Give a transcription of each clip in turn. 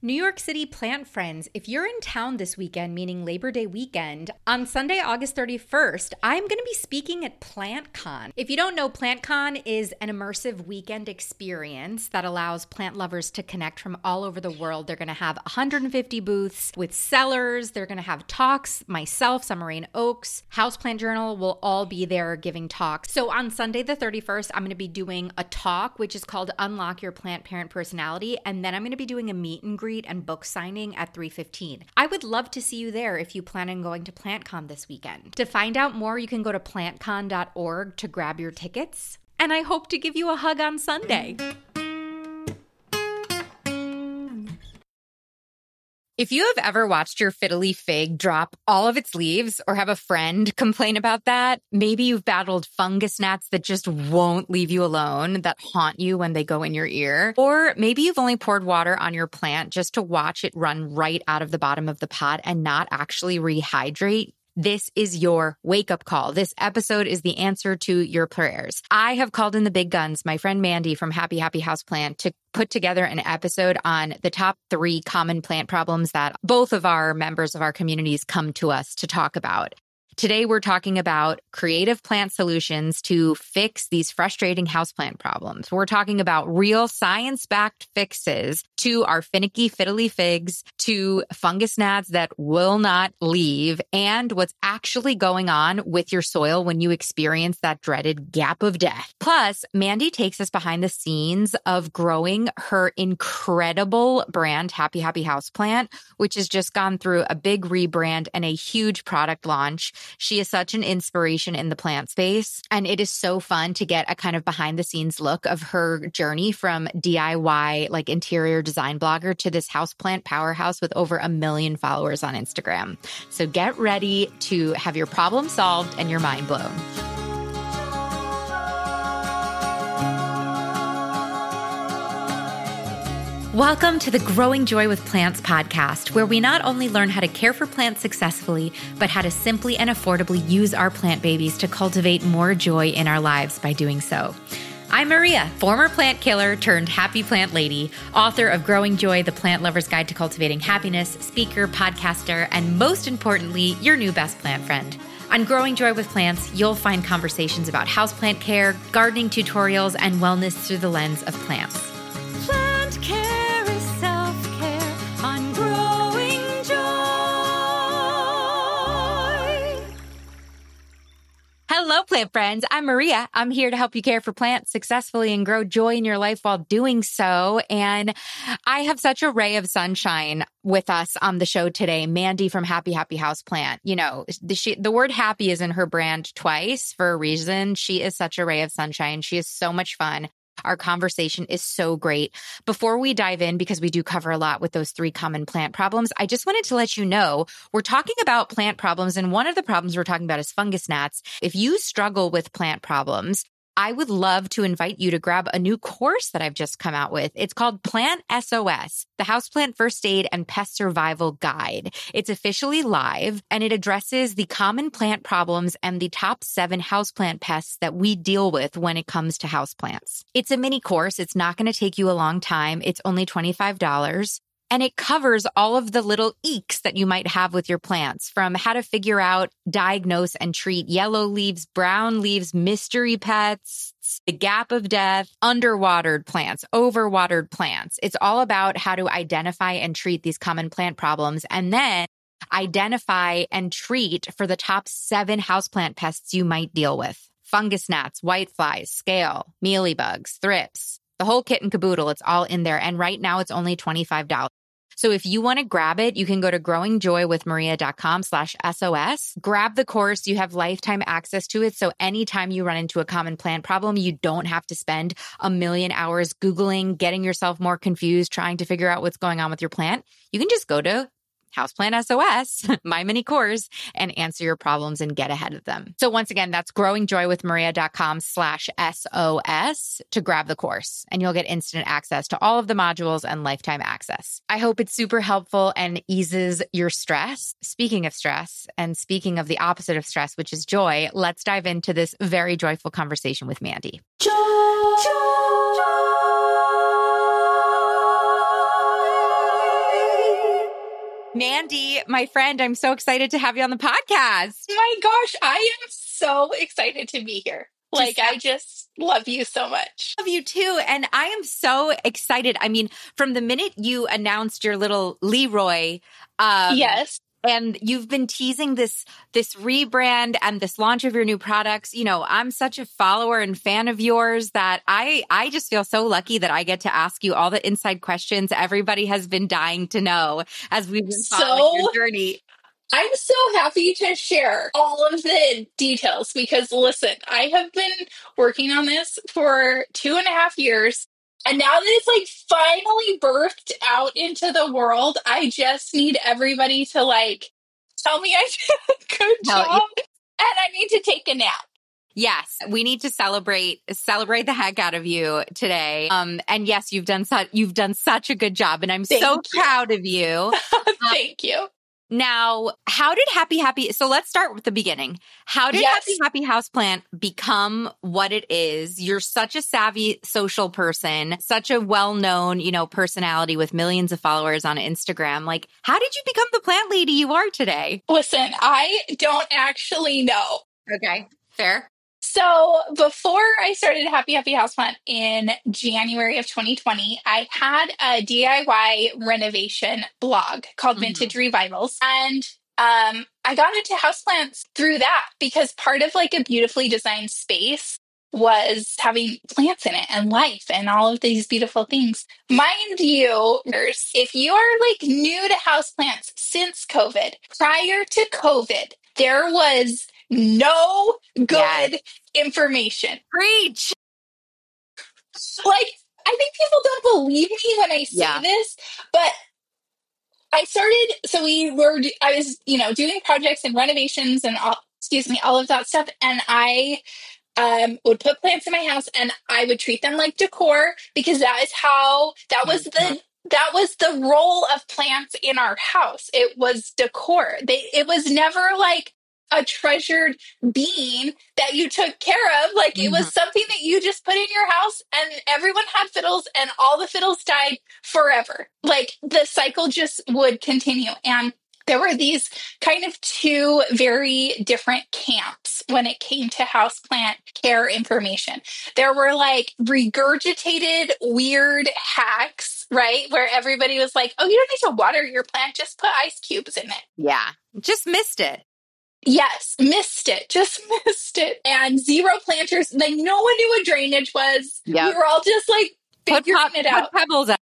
New York City plant friends, if you're in town this weekend, meaning Labor Day weekend, on Sunday, August 31st, I'm going to be speaking at PlantCon. If you don't know, PlantCon is an immersive weekend experience that allows plant lovers to connect from all over the world. They're going to have 150 booths with sellers. They're going to have talks. Myself, Summer Oaks, Houseplant Journal will all be there giving talks. So on Sunday the 31st, I'm going to be doing a talk, which is called Unlock Your Plant Parent Personality. And then I'm going to be doing a meet and greet and book signing at 3:15. I would love to see you there if you plan on going to PlantCon this weekend. To find out more, you can go to plantcon.org to grab your tickets. And I hope to give you a hug on Sunday. If you have ever watched your fiddly fig drop all of its leaves or have a friend complain about that, maybe you've battled fungus gnats that just won't leave you alone, that haunt you when they go in your ear. Or maybe you've only poured water on your plant just to watch it run right out of the bottom of the pot and not actually rehydrate. This is your wake-up call. This episode is the answer to your prayers. I have called in the big guns, my friend Mandy from Happy Houseplant, to put together an episode on the top 3 common plant problems that both of our members of our communities come to us to talk about. Today, we're talking about creative plant solutions to fix these frustrating houseplant problems. We're talking about real science-backed fixes to our finicky fiddly figs, to fungus gnats that will not leave, and what's actually going on with your soil when you experience that dreaded gap of death. Plus, Mandy takes us behind the scenes of growing her incredible brand, Happy Houseplant, which has just gone through a big rebrand and a huge product launch. She is such an inspiration in the plant space, and it is so fun to get a kind of behind the scenes look of her journey from DIY, like interior design blogger, to this houseplant powerhouse with over 1 million followers on Instagram. So get ready to have your problem solved and your mind blown. Welcome to the Growing Joy with Plants podcast, where we not only learn how to care for plants successfully, but how to simply and affordably use our plant babies to cultivate more joy in our lives by doing so. I'm Maria, former plant killer turned happy plant lady, author of Growing Joy, the Plant Lover's Guide to Cultivating Happiness, speaker, podcaster, and most importantly, your new best plant friend. On Growing Joy with Plants, you'll find conversations about houseplant care, gardening tutorials, and wellness through the lens of plants. Plant care. Hello, plant friends. I'm Maria. I'm here to help you care for plants successfully and grow joy in your life while doing so. And I have such a ray of sunshine with us on the show today, Mandy from Happy Houseplant. You know, the word happy is in her brand twice for a reason. She is such a ray of sunshine. She is so much fun. Our conversation is so great. Before we dive in, because we do cover a lot with those 3 common plant problems, I just wanted to let you know we're talking about plant problems, and one of the problems we're talking about is fungus gnats. If you struggle with plant problems, I would love to invite you to grab a new course that I've just come out with. It's called Plant SOS, the Houseplant First Aid and Pest Survival Guide. It's officially live, and it addresses the common plant problems and the top 7 houseplant pests that we deal with when it comes to houseplants. It's a mini course. It's not going to take you a long time. It's only $25. And it covers all of the little eeks that you might have with your plants, from how to figure out, diagnose, and treat yellow leaves, brown leaves, mystery pests, the gap of death, underwatered plants, overwatered plants. It's all about how to identify and treat these common plant problems, and then identify and treat for the top 7 houseplant pests you might deal with. Fungus gnats, whiteflies, scale, mealybugs, thrips, the whole kit and caboodle. It's all in there. And right now it's only $25. So if you want to grab it, you can go to growingjoywithmaria.com/SOS. Grab the course. You have lifetime access to it. So anytime you run into a common plant problem, you don't have to spend 1 million hours Googling, getting yourself more confused, trying to figure out what's going on with your plant. You can just go to Houseplant SOS, my mini course, and answer your problems and get ahead of them. So once again, that's growingjoywithmaria.com/SOS to grab the course, and you'll get instant access to all of the modules and lifetime access. I hope it's super helpful and eases your stress. Speaking of stress, and speaking of the opposite of stress, which is joy, let's dive into this very joyful conversation with Mandy. Joy, joy, joy. Mandy, my friend, I'm so excited to have you on the podcast. My gosh, I am so excited to be here. I just love you so much. Love you too. And I am so excited. I mean, from the minute you announced your little Leroy, Yes. and you've been teasing this rebrand and this launch of your new products. You know, I'm such a follower and fan of yours that I just feel so lucky that I get to ask you all the inside questions everybody has been dying to know as we've been following your journey. I'm so happy to share all of the details because listen, I have been working on this for 2.5 years. And now that it's finally birthed out into the world, I just need everybody to tell me I did a good job and I need to take a nap. Yes, we need to celebrate the heck out of you today. And yes, you've done such a good job, and I'm so proud of you. Thank you. Now, how did so let's start with the beginning. How did Happy Houseplant become what it is? You're such a savvy social person, such a well-known, personality with millions of followers on Instagram. How did you become the plant lady you are today? Listen, I don't actually know. Okay, fair. So before I started Happy Houseplant in January of 2020, I had a DIY renovation blog called Vintage Revivals. And I got into houseplants through that because part of a beautifully designed space was having plants in it and life and all of these beautiful things. Mind you, if you are new to houseplants since COVID, prior to COVID, there was no good information. Preach. I think people don't believe me when I say this, but I was, doing projects and renovations and all of that stuff. And I would put plants in my house and I would treat them like decor because that was the role of plants in our house. It was decor. It was never a treasured being that you took care of. It was something that you just put in your house and everyone had fiddles and all the fiddles died forever. The cycle just would continue. And there were these kind of two very different camps when it came to houseplant care information. There were regurgitated weird hacks, right? Where everybody was like, oh, you don't need to water your plant, just put ice cubes in it. Yeah, just missed it. Yes, just missed it. And zero planters, no one knew what drainage was. Yep. We were all just figuring it out. Put pebbles out.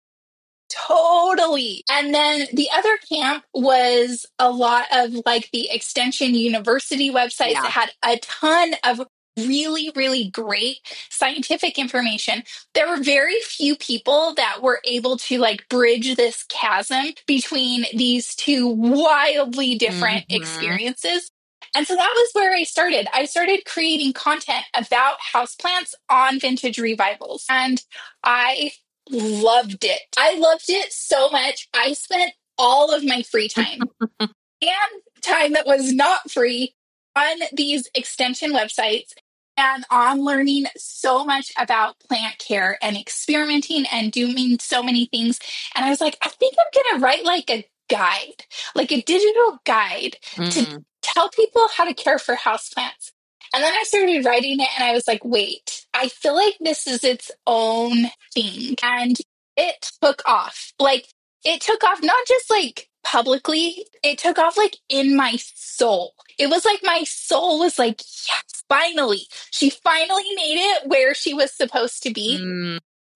Totally. And then the other camp was a lot of the Extension University websites that had a ton of really, really great scientific information. There were very few people that were able to bridge this chasm between these two wildly different experiences. And so that was where I started. I started creating content about houseplants on Vintage Revivals. And I loved it. I loved it so much. I spent all of my free time and time that was not free on these extension websites and on learning so much about plant care and experimenting and doing so many things. And I was like, I think I'm going to write a guide, a digital guide to tell people how to care for houseplants. And then I started writing it and I was like, wait, I feel like this is its own thing. And it took off. It took off not just publicly, it took off in my soul. It was my soul was yes, finally. She finally made it where she was supposed to be.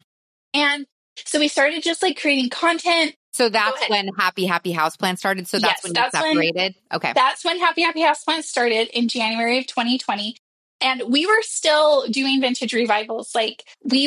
And so we started just creating content. So that's when Happy Houseplant started. So that's when you separated. Okay. That's when Happy Houseplant started in January of 2020. And we were still doing Vintage Revivals. We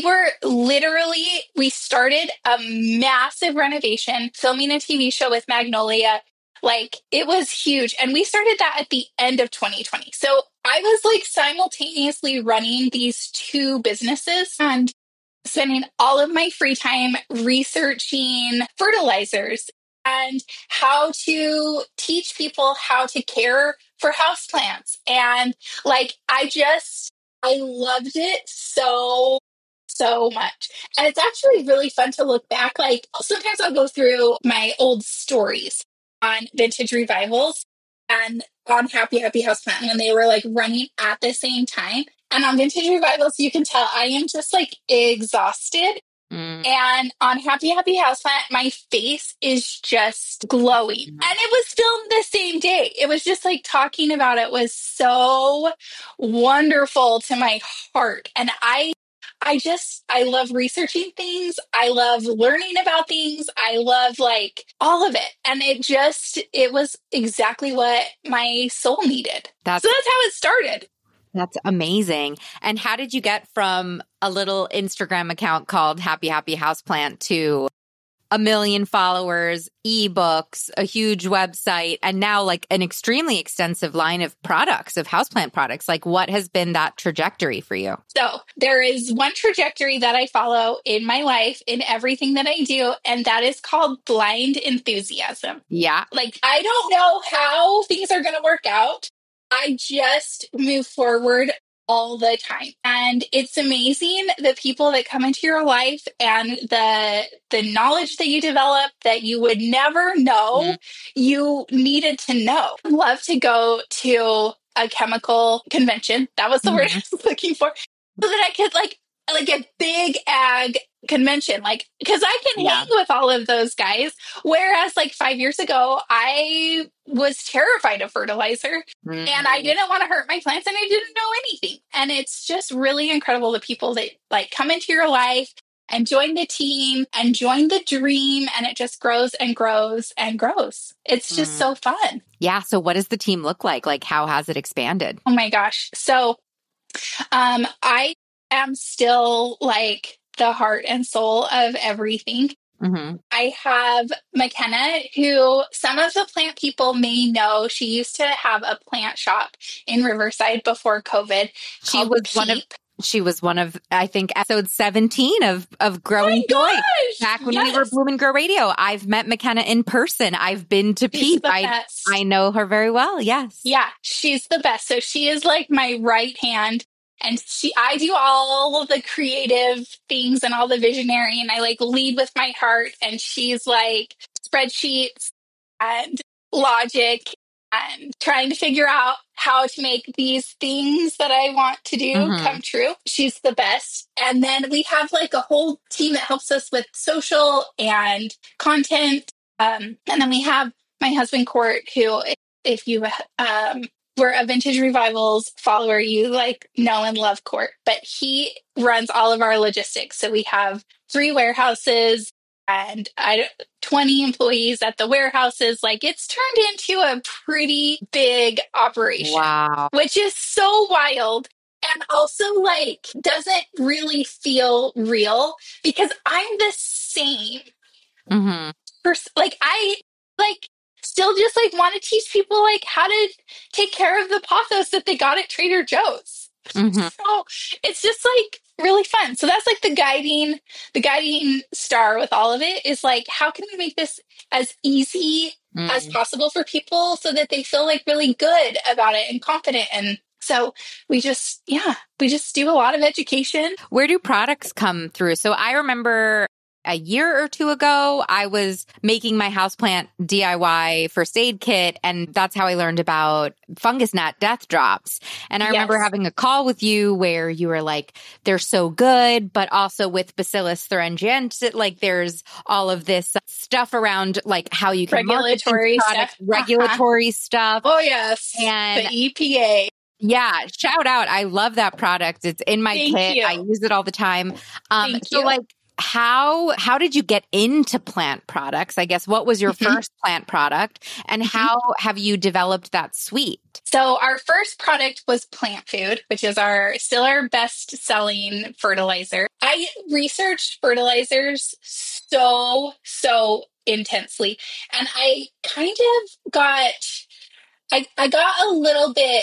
started a massive renovation, filming a TV show with Magnolia. It was huge. And we started that at the end of 2020. So I was simultaneously running these two businesses and spending all of my free time researching fertilizers and how to teach people how to care for houseplants. And I loved it so much. And it's actually really fun to look back. Sometimes I'll go through my old stories on Vintage Revivals and on Happy Happy Houseplant when they were like running at the same time. And on Vintage Revivals, you can tell I am just like exhausted. And on Happy Happy Houseplant, my face is just glowing. And it was filmed the same day. It was just like talking about it was so wonderful to my heart. And I love researching things. I love learning about things. I love like all of it. And it was exactly what my soul needed. So that's how it started. That's amazing. And how did you get from a little Instagram account called Happy Happy Houseplant to 1 million followers, ebooks, a huge website, and now like an extremely extensive line of products, of houseplant products? Like, what has been that trajectory for you? So there is one trajectory that I follow in my life, in everything that I do, and that is called blind enthusiasm. Yeah. Like, I don't know how things are going to work out. I just move forward all the time. And it's amazing the people that come into your life and the knowledge that you develop that you would never know you needed to know. I'd love to go to a chemical convention. That was the word I was looking for. So that I could like a big ag convention, like, because I can hang with all of those guys. Whereas like 5 years ago, I was terrified of fertilizer and I didn't want to hurt my plants and I didn't know anything. And it's just really incredible the people that like come into your life and join the team and join the dream, and it just grows and grows and grows. It's just so fun. Yeah. So what does the team look like? Like, how has it expanded? Oh my gosh. So I am still like the heart and soul of everything. I have McKenna, who some of the plant people may know. She used to have a plant shop in Riverside before COVID. She was one of, I think, episode 17 of Growing Joy. Back when we were Bloom and Grow Radio. I've met McKenna in person. I've been to Peep. I know her very well. Yes. Yeah, she's the best. So she is like my right hand. And I do all of the creative things and all the visionary, and I like lead with my heart. And she's like spreadsheets and logic and trying to figure out how to make these things that I want to do come true. She's the best. And then we have like a whole team that helps us with social and content. And then we have my husband, Court, who, if you were a Vintage Revivals follower, you like know and love Court, but he runs all of our logistics. So we have 3 warehouses and 20 employees at the warehouses. Like, it's turned into a pretty big operation. Wow. Which is so wild. And also like doesn't really feel real because I'm the same person. Like, I like still just like want to teach people like how to take care of the pothos that they got at Trader Joe's. So it's just like really fun. So that's like the guiding star with all of it is like, how can we make this as easy as possible for people so that they feel like really good about it and confident. And so we just do a lot of education. Where do products come through? So I remember a year or 2 ago, I was making my houseplant DIY first aid kit, and that's how I learned about fungus gnat death drops. And I remember having a call with you where you were like, they're so good, but also with Bacillus thuringiensis, like there's all of this stuff around like how you can regulatory stuff. Regulatory stuff. Oh, yes. And the EPA. Yeah, shout out. I love that product. It's in my kit. I use it all the time. So like, how did you get into plant products? I guess, what was your first plant product, and how have you developed that suite? So our first product was Plant Food, which is still our best selling fertilizer. I researched fertilizers so intensely, and I kind of got a little bit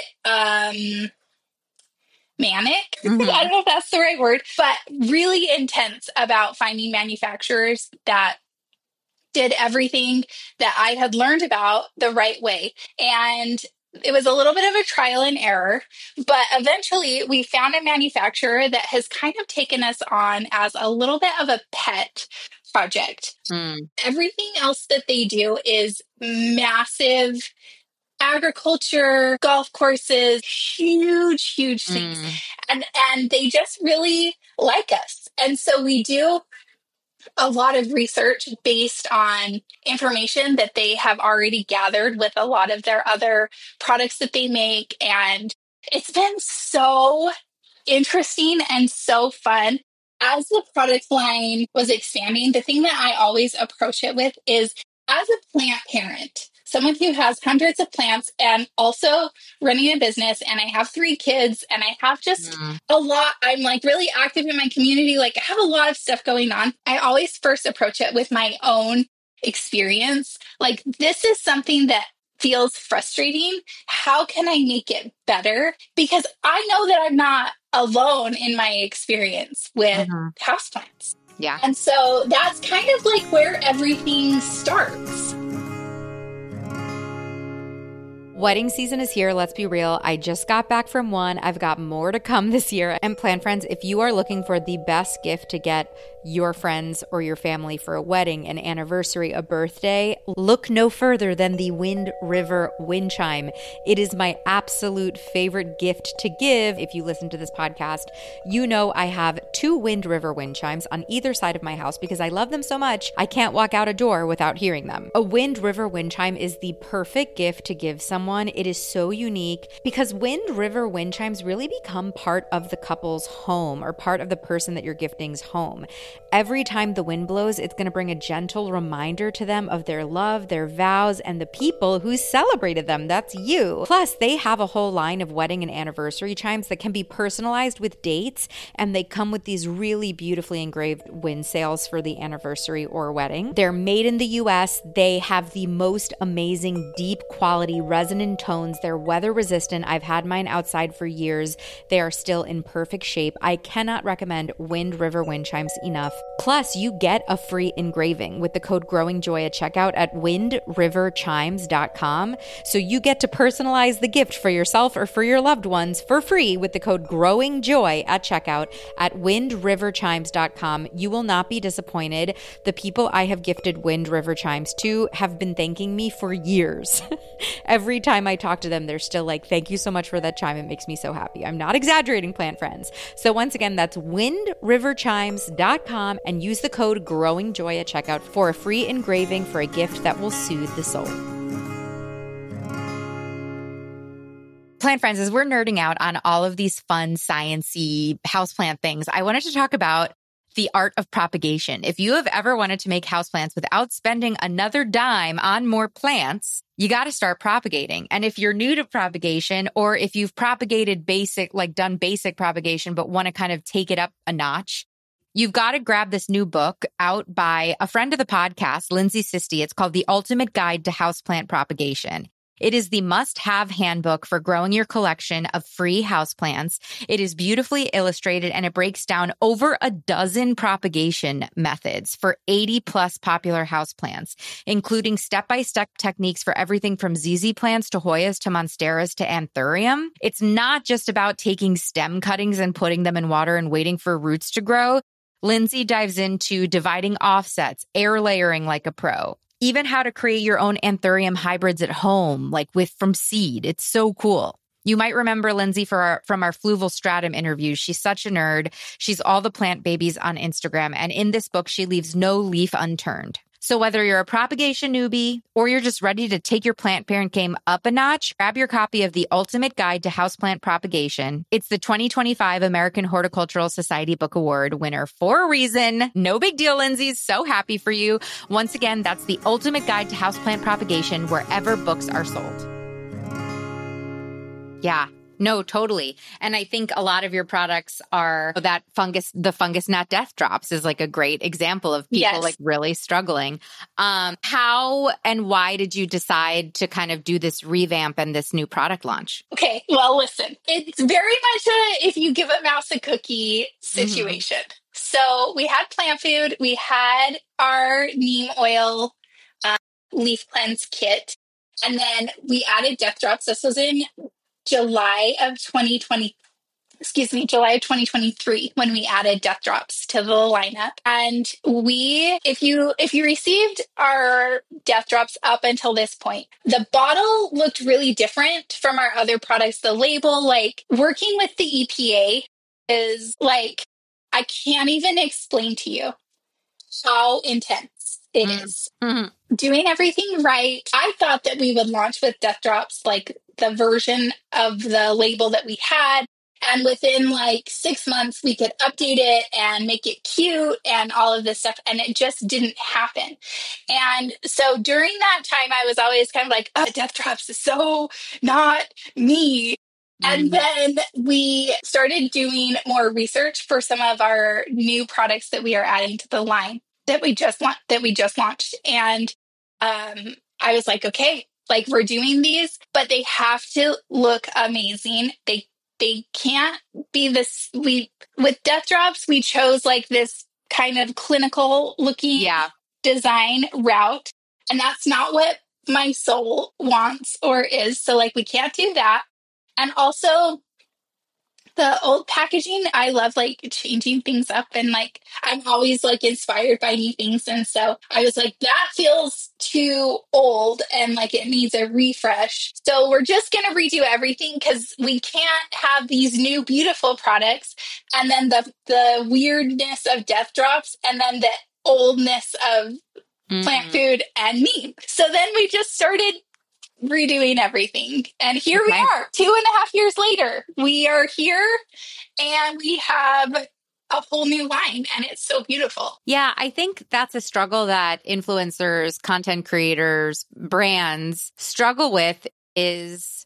manic. I don't know if that's the right word, but really intense about finding manufacturers that did everything that I had learned about the right way. And it was a little bit of a trial and error, but eventually we found a manufacturer that has kind of taken us on as a little bit of a pet project. Mm. Everything else that they do is massive agriculture, golf courses, huge things. Mm. And they just really like us. And so we do a lot of research based on information that they have already gathered with a lot of their other products that they make. And it's been so interesting and so fun. As the product line was expanding, the thing that I always approach it with is, as a plant parent, someone who has hundreds of plants and also running a business, and I have 3 kids and I have just a lot, I'm like really active in my community. Like, I have a lot of stuff going on. I always first approach it with my own experience. Like, this is something that feels frustrating. How can I make it better? Because I know that I'm not alone in my experience with houseplants. Yeah. And so that's kind of like where everything starts. Wedding season is here. Let's be real. I just got back from one. I've got more to come this year. And Plant Friends, if you are looking for the best gift to get your friends or your family for a wedding, an anniversary, a birthday, look no further than the Wind River wind chime. It is my absolute favorite gift to give. If you listen to this podcast, you know I have 2 Wind River wind chimes on either side of my house because I love them so much, I can't walk out a door without hearing them. A Wind River wind chime is the perfect gift to give someone. It is so unique because Wind River wind chimes really become part of the couple's home or part of the person that you're gifting's home. Every time the wind blows, it's going to bring a gentle reminder to them of their love, their vows, and the people who celebrated them. That's you. Plus, they have a whole line of wedding and anniversary chimes that can be personalized with dates, and they come with these really beautifully engraved wind sails for the anniversary or wedding. They're made in the US. They have the most amazing deep quality resonant tones. They're weather resistant. I've had mine outside for years. They are still in perfect shape. I cannot recommend Wind River wind chimes enough. Plus, you get a free engraving with the code GROWINGJOY at checkout at windriverchimes.com. So you get to personalize the gift for yourself or for your loved ones for free with the code GROWINGJOY at checkout at windriverchimes.com. You will not be disappointed. The people I have gifted Wind River chimes to have been thanking me for years. Every time I talk to them, they're still like, thank you so much for that chime. It makes me so happy. I'm not exaggerating, Plant Friends. So once again, that's windriverchimes.com and use the code GROWINGJOY at checkout for a free engraving for a gift that will soothe the soul. Plant Friends, as we're nerding out on all of these fun, science-y houseplant things, I wanted to talk about the art of propagation. If you have ever wanted to make houseplants without spending another dime on more plants, you got to start propagating. And if you're new to propagation, or if you've propagated done basic propagation, but want to kind of take it up a notch, you've got to grab this new book out by a friend of the podcast, Lindsay Sisti. It's called The Ultimate Guide to Houseplant Propagation. It is the must-have handbook for growing your collection of free houseplants. It is beautifully illustrated and it breaks down over a dozen propagation methods for 80-plus popular houseplants, including step-by-step techniques for everything from ZZ plants to Hoyas to Monsteras to Anthurium. It's not just about taking stem cuttings and putting them in water and waiting for roots to grow. Lindsay dives into dividing offsets, air layering like a pro, even how to create your own Anthurium hybrids at home, from seed. It's so cool. You might remember Lindsay from our Fluval Stratum interviews. She's such a nerd. She's all the plant babies on Instagram. And in this book, she leaves no leaf unturned. So whether you're a propagation newbie or you're just ready to take your plant parent game up a notch, grab your copy of The Ultimate Guide to Houseplant Propagation. It's the 2025 American Horticultural Society Book Award winner for a reason. No big deal, Lindsay. So happy for you. Once again, that's The Ultimate Guide to Houseplant Propagation wherever books are sold. Yeah. No, totally. And I think a lot of your products are the fungus gnat death drops is like a great example of people really struggling. How and why did you decide to kind of do this revamp and this new product launch? Okay, well, listen, it's very much a if you give a mouse a cookie situation. So we had plant food, we had our neem oil leaf cleanse kit, and then we added death drops. This was in July of 2023. July of 2023 when we added Death Drops to the lineup. And if you received our Death Drops up until this point, the bottle looked really different from our other products. The label, like working with the EPA is like, I can't even explain to you how intense it is. Mm-hmm. Doing everything right. I thought that we would launch with Death Drops, like the version of the label that we had. And within like 6 months, we could update it and make it cute and all of this stuff. And it just didn't happen. And so during that time, I was always kind of like, oh, Death Drops is so not me. And then we started doing more research for some of our new products that we are adding to the line that we just launched. And I was like, okay, like we're doing these, but they have to look amazing. They can't be this. With Death Drops, we chose like this kind of clinical looking design route. And that's not what my soul wants or is. So like we can't do that. And also the old packaging, I love like changing things up, and like I'm always like inspired by new things. And so I was like, that feels too old and like it needs a refresh. So we're just going to redo everything because we can't have these new beautiful products and then the weirdness of Death Drops and then the oldness of plant food and meat. So then we just started redoing everything. And here we are, 2.5 years later. We are here and we have a whole new line, and it's so beautiful. Yeah, I think that's a struggle that influencers, content creators, brands struggle with is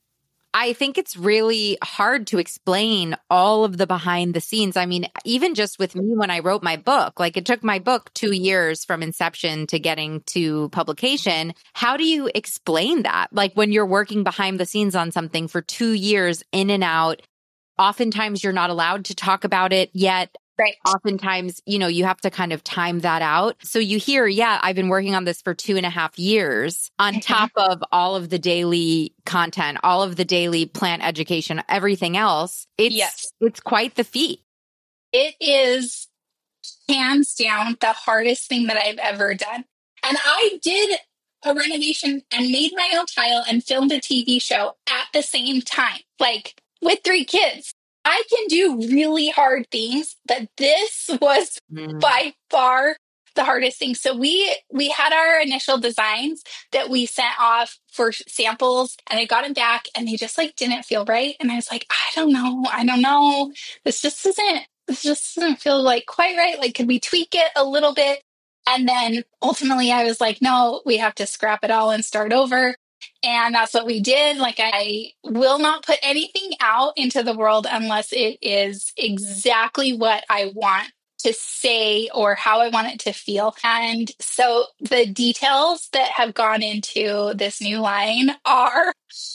I think it's really hard to explain all of the behind the scenes. I mean, even just with me when I wrote my book, like it took my book 2 years from inception to getting to publication. How do you explain that? Like when you're working behind the scenes on something for 2 years in and out, oftentimes you're not allowed to talk about it yet. Right. Oftentimes, you have to kind of time that out. So you hear, I've been working on this for 2.5 years on top of all of the daily content, all of the daily plant education, everything else. It's quite the feat. It is hands down the hardest thing that I've ever done. And I did a renovation and made my own tile and filmed a TV show at the same time, like with 3 kids. I can do really hard things, but this was by far the hardest thing. So we had our initial designs that we sent off for samples, and I got them back and they just like didn't feel right. And I was like, I don't know. This just doesn't feel like quite right. Like, could we tweak it a little bit? And then ultimately I was like, no, we have to scrap it all and start over. And that's what we did. Like, I will not put anything out into the world unless it is exactly what I want to say or how I want it to feel. And so the details that have gone into this new line are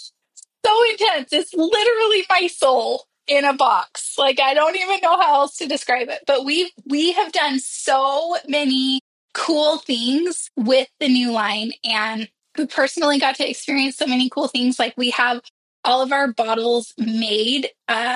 so intense. It's literally my soul in a box. Like, I don't even know how else to describe it. But we have done so many cool things with the new line, and we personally got to experience so many cool things. Like, we have all of our bottles made.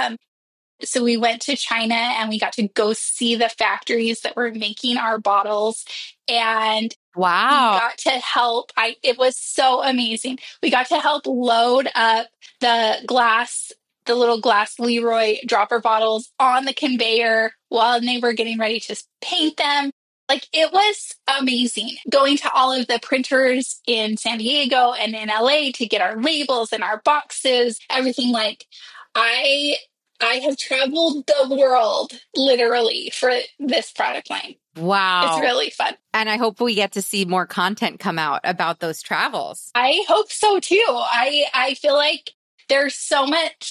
So we went to China and we got to go see the factories that were making our bottles. And wow, we got to help. It was so amazing. We got to help load up the little glass Leroy dropper bottles on the conveyor while they were getting ready to paint them. Like, it was amazing going to all of the printers in San Diego and in LA to get our labels and our boxes, everything. Like, I have traveled the world literally for this product line. Wow. It's really fun. And I hope we get to see more content come out about those travels. I hope so too. I feel like there's so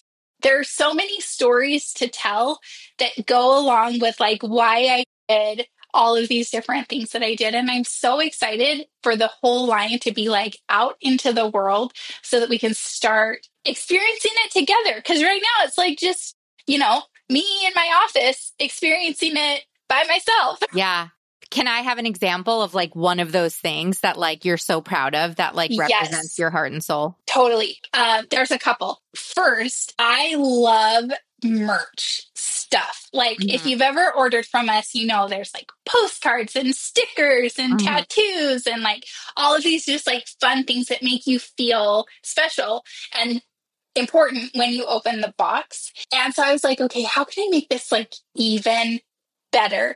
many stories to tell that go along with like why I did all of these different things that I did. And I'm so excited for the whole line to be like out into the world so that we can start experiencing it together. Because right now it's like just, me in my office experiencing it by myself. Yeah. Can I have an example of like one of those things that like you're so proud of that like represents your heart and soul? Totally. There's a couple. First, I love merch stuff. Like if you've ever ordered from us, you know, there's like postcards and stickers and tattoos and like all of these just like fun things that make you feel special and important when you open the box. And so I was like, okay, how can I make this like even better?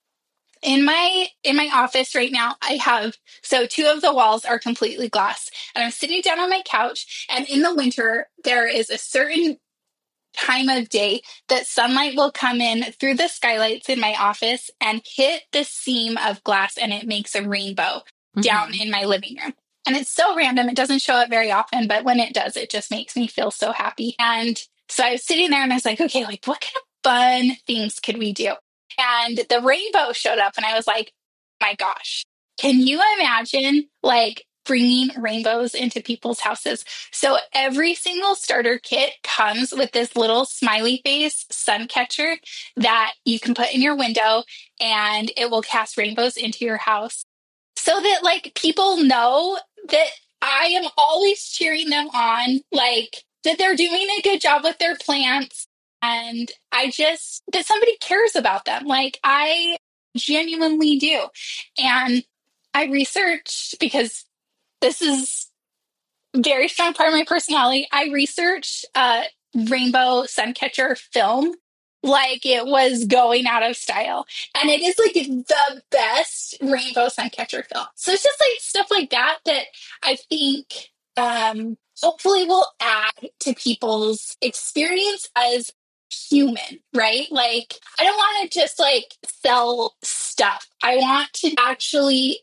In my office right now, I have, so two of the walls are completely glass, and I'm sitting down on my couch, and in the winter there is a certain time of day that sunlight will come in through the skylights in my office and hit the seam of glass, and it makes a rainbow down in my living room. And it's so random. It doesn't show up very often, but when it does, it just makes me feel so happy. And so I was sitting there and I was like, okay, like what kind of fun things could we do? And the rainbow showed up and I was like, my gosh, can you imagine like bringing rainbows into people's houses? So every single starter kit comes with this little smiley face sun catcher that you can put in your window, and it will cast rainbows into your house so that like people know that I am always cheering them on, like that they're doing a good job with their plants. And I just, that somebody cares about them. Like I genuinely do. And I researched, because this is a very strong part of my personality. I researched rainbow suncatcher film like it was going out of style. And it is like the best rainbow suncatcher film. So it's just like stuff like that that I think hopefully will add to people's experience as human, right? Like I don't want to just like sell stuff. I want to actually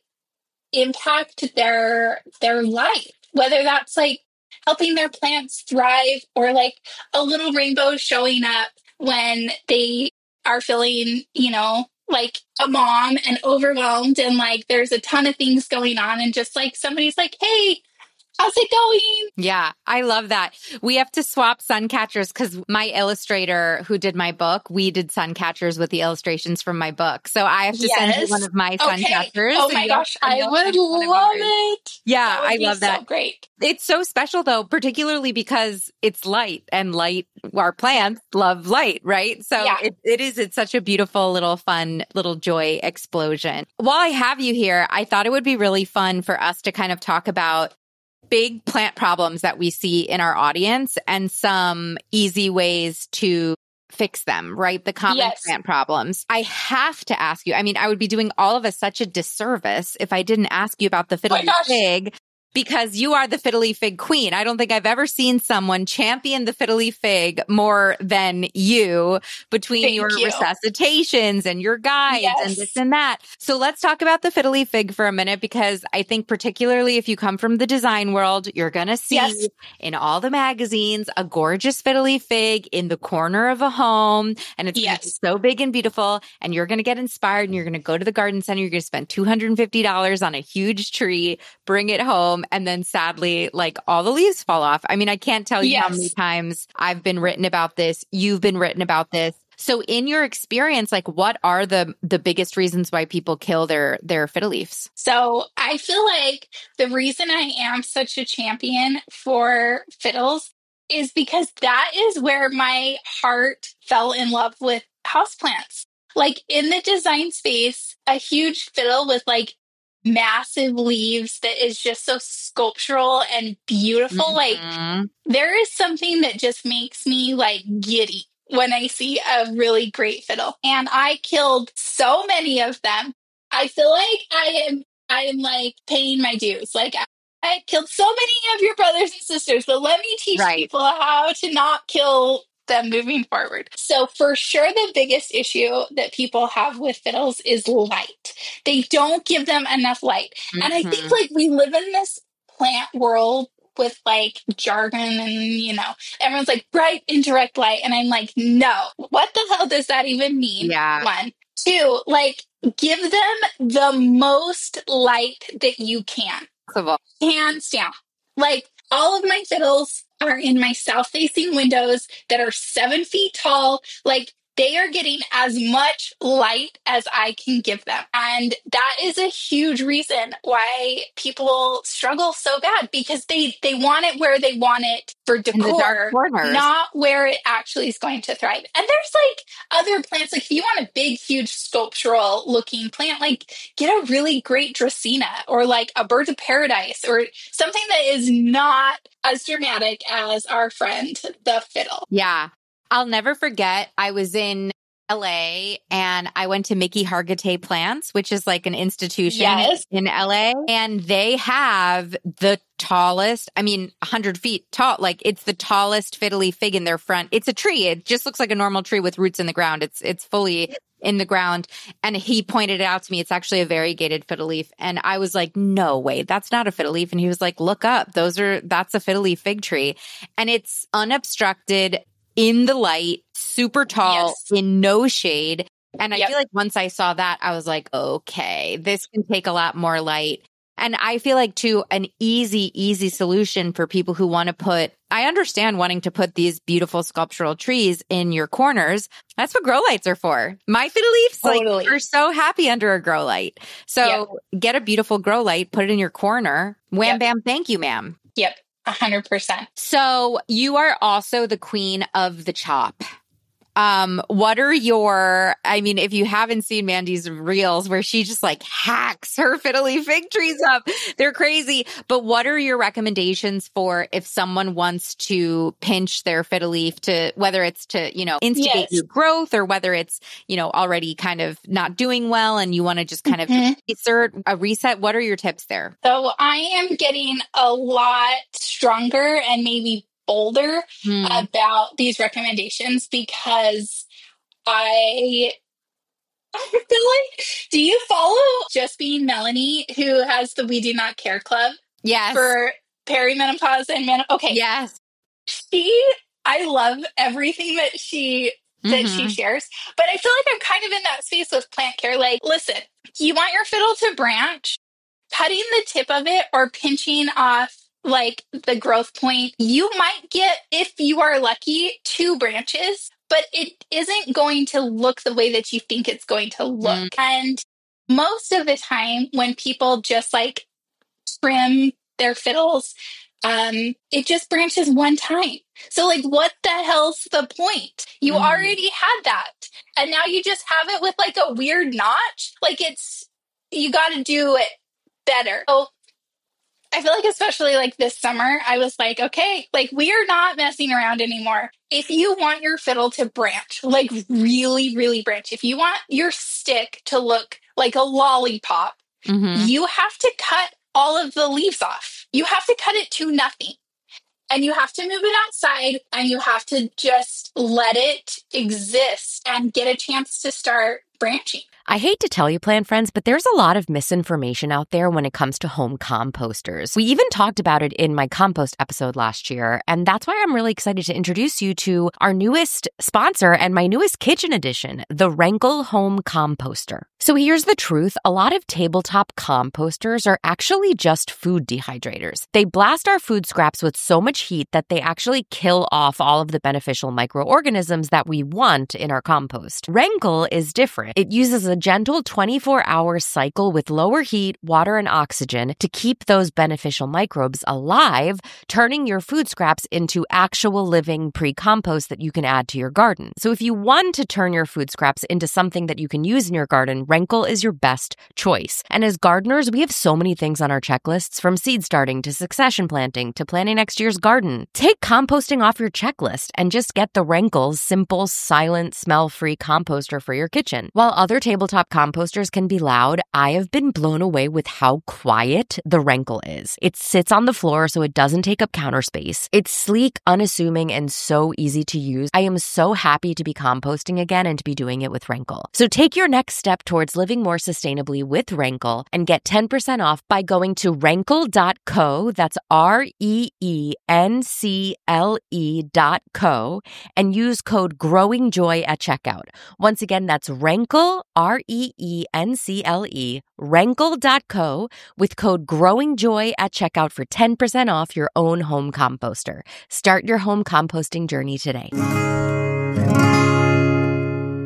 impact their life, whether that's like helping their plants thrive or like a little rainbow showing up when they are feeling, you know, like a mom and overwhelmed and like there's a ton of things going on and just like somebody's like, hey, how's it going? Yeah, I love that. We have to swap sun catchers because my illustrator who did my book, we did sun catchers with the illustrations from my book. So I have to send you one of my sun catchers. Oh my gosh, I would love it. Yeah, I love that. So great. It's so special though, particularly because it's light, and light, our plants love light, right? So yeah. It's such a beautiful little fun little joy explosion. While I have you here, I thought it would be really fun for us to kind of talk about big plant problems that we see in our audience and some easy ways to fix them, right? The common plant problems. I have to ask you, I mean, I would be doing all of us such a disservice if I didn't ask you about the fiddly fig, because you are the fiddly fig queen. I don't think I've ever seen someone champion the fiddly fig more than you, between your resuscitations and your guides and this and that. So let's talk about the fiddly fig for a minute, because I think particularly if you come from the design world, you're going to see in all the magazines a gorgeous fiddly fig in the corner of a home, and it's going to be so big and beautiful, and you're going to get inspired and you're going to go to the garden center. You're going to spend $250 on a huge tree, bring it home, and then sadly, like all the leaves fall off. I mean, I can't tell you how many times I've been written about this. You've been written about this. So in your experience, like what are the biggest reasons why people kill their fiddle leaves? So I feel like the reason I am such a champion for fiddles is because that is where my heart fell in love with houseplants. Like in the design space, a huge fiddle with like massive leaves that is just so sculptural and beautiful. Like there is something that just makes me like giddy when I see a really great fiddle. And I killed so many of them. I feel like I am like paying my dues. Like I killed so many of your brothers and sisters, but let me teach people how to not kill them moving forward. So for sure, the biggest issue that people have with fiddles is light. They don't give them enough light. And I think like we live in this plant world with like jargon and, you know, everyone's like bright indirect light. And I'm like, no, what the hell does that even mean? Yeah. One. Two, like give them the most light that you can. Hands down. Like all of my fiddles are in my south-facing windows that are 7 feet tall. Like they are getting as much light as I can give them. And that is a huge reason why people struggle so bad, because they want it where they want it for decor, not where it actually is going to thrive. And there's like other plants, like if you want a big, huge sculptural looking plant, like get a really great Dracaena or like a bird of paradise or something that is not as dramatic as our friend, the fiddle. Yeah. I'll never forget, I was in LA and I went to Mickey Hargitay Plants, which is like an institution in LA. And they have the tallest, 100 feet tall, like it's the tallest fiddly fig in their front. It's a tree. It just looks like a normal tree with roots in the ground. It's fully in the ground. And he pointed it out to me. It's actually a variegated fiddle leaf. And I was like, no way, that's not a fiddle leaf. And he was like, look up, that's a fiddle leaf fig tree. And it's unobstructed, in the light, super tall, in no shade. And I feel like once I saw that, I was like, okay, this can take a lot more light. And I feel like too, an easy solution for people who want to I understand wanting to put these beautiful sculptural trees in your corners. That's what grow lights are for. My fiddle leaves are so happy under a grow light. So get a beautiful grow light, put it in your corner. Wham, bam, thank you, ma'am. Yep. 100%. So you are also the queen of the chop. What are if you haven't seen Mandy's reels where she just like hacks her fiddly fig trees up, they're crazy. But what are your recommendations for if someone wants to pinch their fiddle leaf to, whether it's to, instigate new growth or whether it's, already kind of not doing well and you want to just kind of insert a reset? What are your tips there? So I am getting a lot stronger and maybe bolder about these recommendations because I feel like, do you follow Just Being Melanie, who has the We Do Not Care Club? Yes. For perimenopause and menopause. Okay. Yes. I love everything that she shares, but I feel like I'm kind of in that space with plant care. Like, listen, you want your fiddle to branch, cutting the tip of it or pinching off like the growth point, you might get, if you are lucky, 2 branches, but it isn't going to look the way that you think it's going to look. And most of the time when people just like trim their fiddles, it just branches one time. So like, what the hell's the point? You already had that. And now you just have it with like a weird notch. Like you got to do it better. So I feel like especially like this summer, I was like, okay, like we are not messing around anymore. If you want your fiddle to branch, like really, really branch, if you want your stick to look like a lollipop, you have to cut all of the leaves off. You have to cut it to nothing. And you have to move it outside and you have to just let it exist and get a chance to start branching. I hate to tell you, plant friends, but there's a lot of misinformation out there when it comes to home composters. We even talked about it in my compost episode last year, and that's why I'm really excited to introduce you to our newest sponsor and my newest kitchen edition, the Renkel Home Composter. So here's the truth. A lot of tabletop composters are actually just food dehydrators. They blast our food scraps with so much heat that they actually kill off all of the beneficial microorganisms that we want in our compost. Renkel is different. It uses a gentle 24-hour cycle with lower heat, water, and oxygen to keep those beneficial microbes alive, turning your food scraps into actual living pre-compost that you can add to your garden. So if you want to turn your food scraps into something that you can use in your garden, Renkel is your best choice. And as gardeners, we have so many things on our checklists, from seed starting to succession planting to planning next year's garden. Take composting off your checklist and just get the Renkel's simple, silent, smell-free composter for your kitchen. While other tabletop composters can be loud, I have been blown away with how quiet the Renkel is. It sits on the floor so it doesn't take up counter space. It's sleek, unassuming, and so easy to use. I am so happy to be composting again and to be doing it with Renkel. So take your next step towards living more sustainably with Renkel and get 10% off by going to Renkel.co, that's REENCLE.co, and use code GROWINGJOY at checkout. Once again, that's Renkel, REENCLE, Renkel.co, with code GROWINGJOY at checkout for 10% off your own home composter. Start your home composting journey today.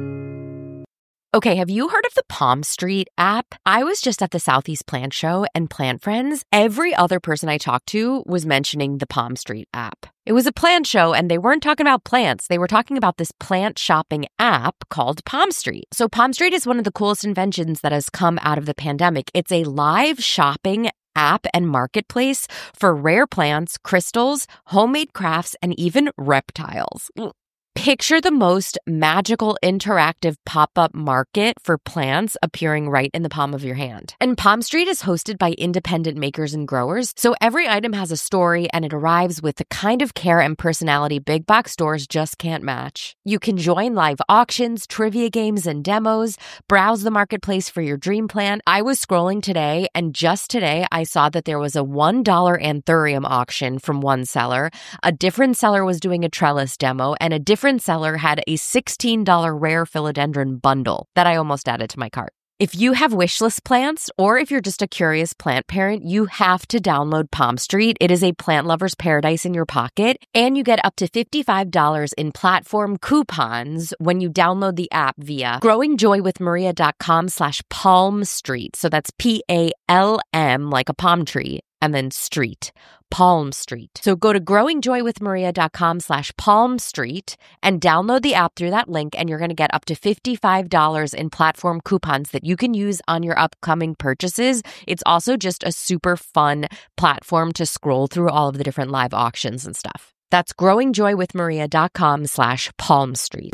Okay, have you heard of the Palm Street app? I was just at the Southeast Plant Show and Plant Friends. Every other person I talked to was mentioning the Palm Street app. It was a plant show and they weren't talking about plants. They were talking about this plant shopping app called Palm Street. So Palm Street is one of the coolest inventions that has come out of the pandemic. It's a live shopping app and marketplace for rare plants, crystals, homemade crafts, and even reptiles. Picture the most magical interactive pop-up market for plants appearing right in the palm of your hand. And Palm Street is hosted by independent makers and growers, so every item has a story and it arrives with the kind of care and personality big box stores just can't match. You can join live auctions, trivia games, and demos, browse the marketplace for your dream plant. I was scrolling today, and just today I saw that there was a $1 anthurium auction from one seller. A different seller was doing a trellis demo, and a different seller had a $16 rare philodendron bundle that I almost added to my cart. If you have wishlist plants, or if you're just a curious plant parent, you have to download Palm Street. It is a plant lover's paradise in your pocket, and you get up to $55 in platform coupons when you download the app via growingjoywithmaria.com/Palm Street. So that's PALM, like a palm tree, and then street, Palm Street. So go to growingjoywithmaria.com/Palm Street and download the app through that link, and you're going to get up to $55 in platform coupons that you can use on your upcoming purchases. It's also just a super fun platform to scroll through all of the different live auctions and stuff. That's growingjoywithmaria.com/Palm Street.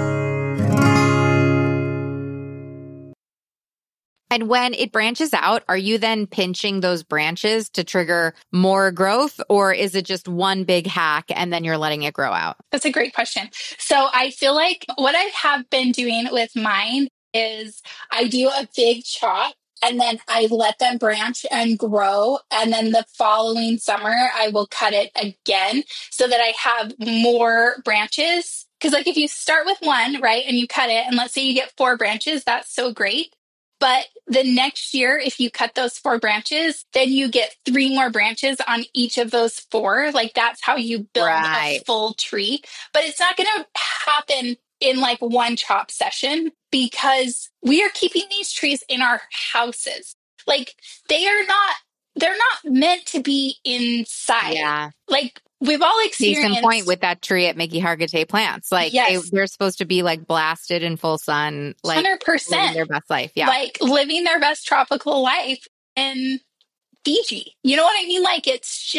And when it branches out, are you then pinching those branches to trigger more growth, or is it just one big hack and then you're letting it grow out? That's a great question. So I feel like what I have been doing with mine is I do a big chop and then I let them branch and grow. And then the following summer, I will cut it again so that I have more branches. Because like if you start with one, right, and you cut it, and let's say you get 4 branches, that's so great. But the next year, if you cut those 4 branches, then you get 3 more branches on each of those 4. Like that's how you build a full tree. But it's not going to happen in like one chop session because we are keeping these trees in our houses. Like they're not meant to be inside. Yeah. Like we've all experienced. Case in point with that tree at Mickey Hargitay Plants. Like they're supposed to be like blasted in full sun, like 100% living their best life. Yeah. Like living their best tropical life in Fiji. You know what I mean? Like it's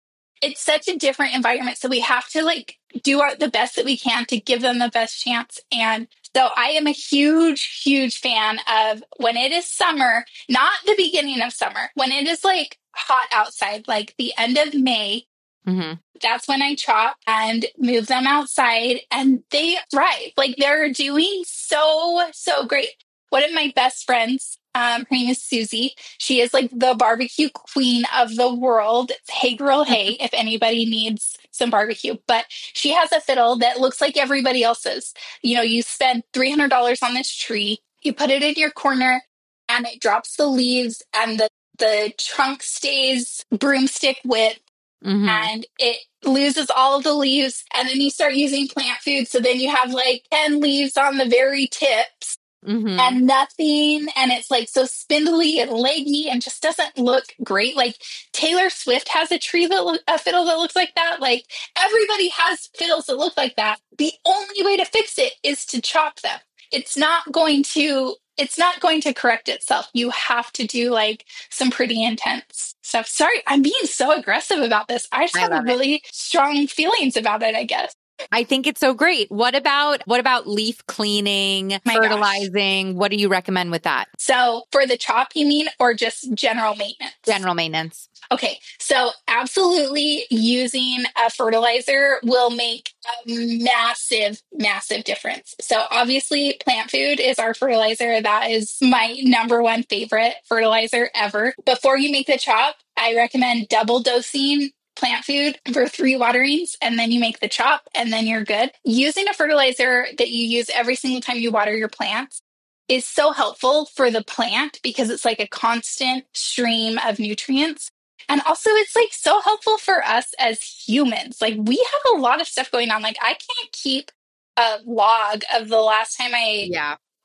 such a different environment. So we have to like do the best that we can to give them the best chance. And so I am a huge, huge fan of when it is summer, not the beginning of summer, when it is like hot outside, like the end of May. Mm-hmm. That's when I chop and move them outside and they thrive. Like they're doing so, so great. One of my best friends, her name is Susie. She is like the barbecue queen of the world. It's Hey Girl Hey, if anybody needs some barbecue. But she has a fiddle that looks like everybody else's. You know, you spend $300 on this tree, you put it in your corner and it drops the leaves and the trunk stays broomstick width. Mm-hmm. And it loses all of the leaves. And then you start using plant food. So then you have like 10 leaves on the very tips and nothing. And it's like so spindly and leggy and just doesn't look great. Like Taylor Swift has a fiddle that looks like that. Like everybody has fiddles that look like that. The only way to fix it is to chop them. It's not going to correct itself. You have to do like some pretty intense stuff. Sorry, I'm being so aggressive about this. I just have really strong feelings about it, I guess. I think it's so great. What about leaf cleaning, fertilizing? Gosh. What do you recommend with that? So for the chop, you mean, or just general maintenance? General maintenance. Okay, so absolutely using a fertilizer will make a massive, massive difference. So obviously plant food is our fertilizer. That is my number one favorite fertilizer ever. Before you make the chop, I recommend double dosing plant food for 3 waterings, and then you make the chop and then you're good. Using a fertilizer that you use every single time you water your plants is so helpful for the plant because it's like a constant stream of nutrients. And also it's like so helpful for us as humans. Like we have a lot of stuff going on. Like I can't keep a log of the last time I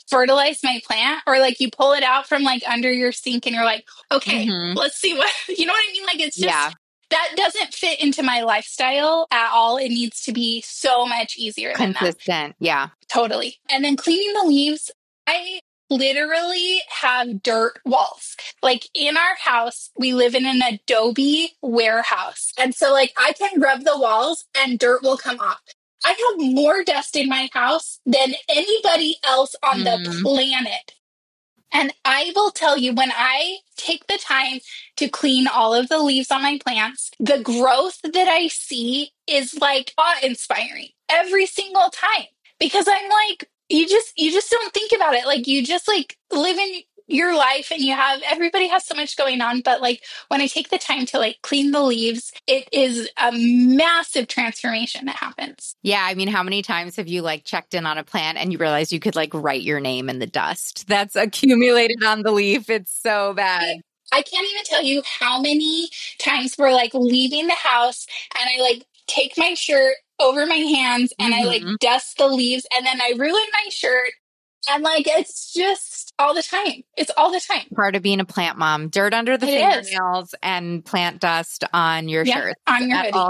fertilize my plant, or like you pull it out from like under your sink and you're like, okay, let's see what, you know what I mean? Like it's just, that doesn't fit into my lifestyle at all. It needs to be so much easier than that. Consistent. Yeah. Totally. And then cleaning the leaves, I literally have dirt walls. Like in our house, we live in an adobe warehouse. And so like I can rub the walls and dirt will come off. I have more dust in my house than anybody else on the planet. And I will tell you, when I take the time to clean all of the leaves on my plants, the growth that I see is like awe-inspiring every single time. Because I'm like, you just don't think about it. Like you just like live in your life and everybody has so much going on. But like when I take the time to like clean the leaves, it is a massive transformation that happens. Yeah. I mean, how many times have you like checked in on a plant and you realize you could like write your name in the dust that's accumulated on the leaf? It's so bad. I can't even tell you how many times we're like leaving the house and I like take my shirt over my hands and I like dust the leaves and then I ruin my shirt. And like, it's just all the time. It's all the time. Part of being a plant mom, dirt under the fingernails and plant dust on your shirts on your at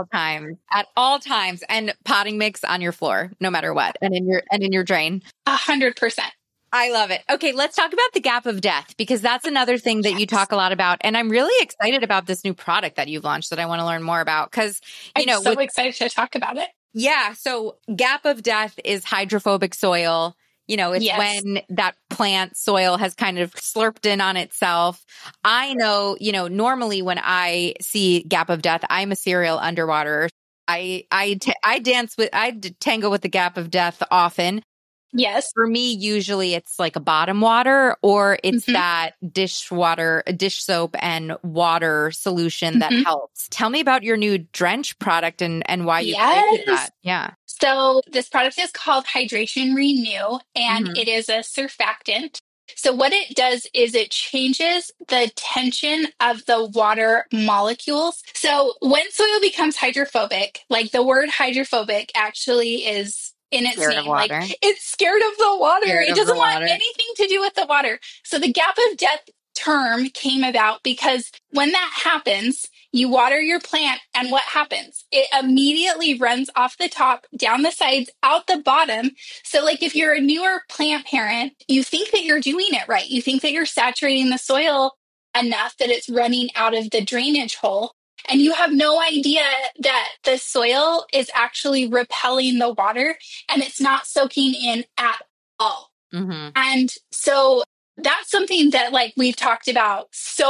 all times, and potting mix on your floor, no matter what. And in your drain. 100%. I love it. Okay. Let's talk about the gap of death, because that's another thing that you talk a lot about. And I'm really excited about this new product that you've launched that I want to learn more about. Cause I'm so excited to talk about it. Yeah. So gap of death is hydrophobic soil. You know, it's when that plant soil has kind of slurped in on itself. I know, normally when I see gap of death, I'm a serial underwaterer. I tango with the gap of death often. Yes. For me, usually it's like a bottom water, or it's that dish soap and water solution that helps. Tell me about your new Drench product and why you created that. Yeah. So this product is called Hydration Renew, and it is a surfactant. So what it does is it changes the tension of the water molecules. So when soil becomes hydrophobic, like the word hydrophobic actually is in its name, like it's scared of the water. It doesn't want anything to do with the water. So the gap of death term came about because when that happens, you water your plant and what happens? It immediately runs off the top, down the sides, out the bottom. So like if you're a newer plant parent, you think that you're doing it right. You think that you're saturating the soil enough that it's running out of the drainage hole. And you have no idea that the soil is actually repelling the water and it's not soaking in at all. And so that's something that like we've talked about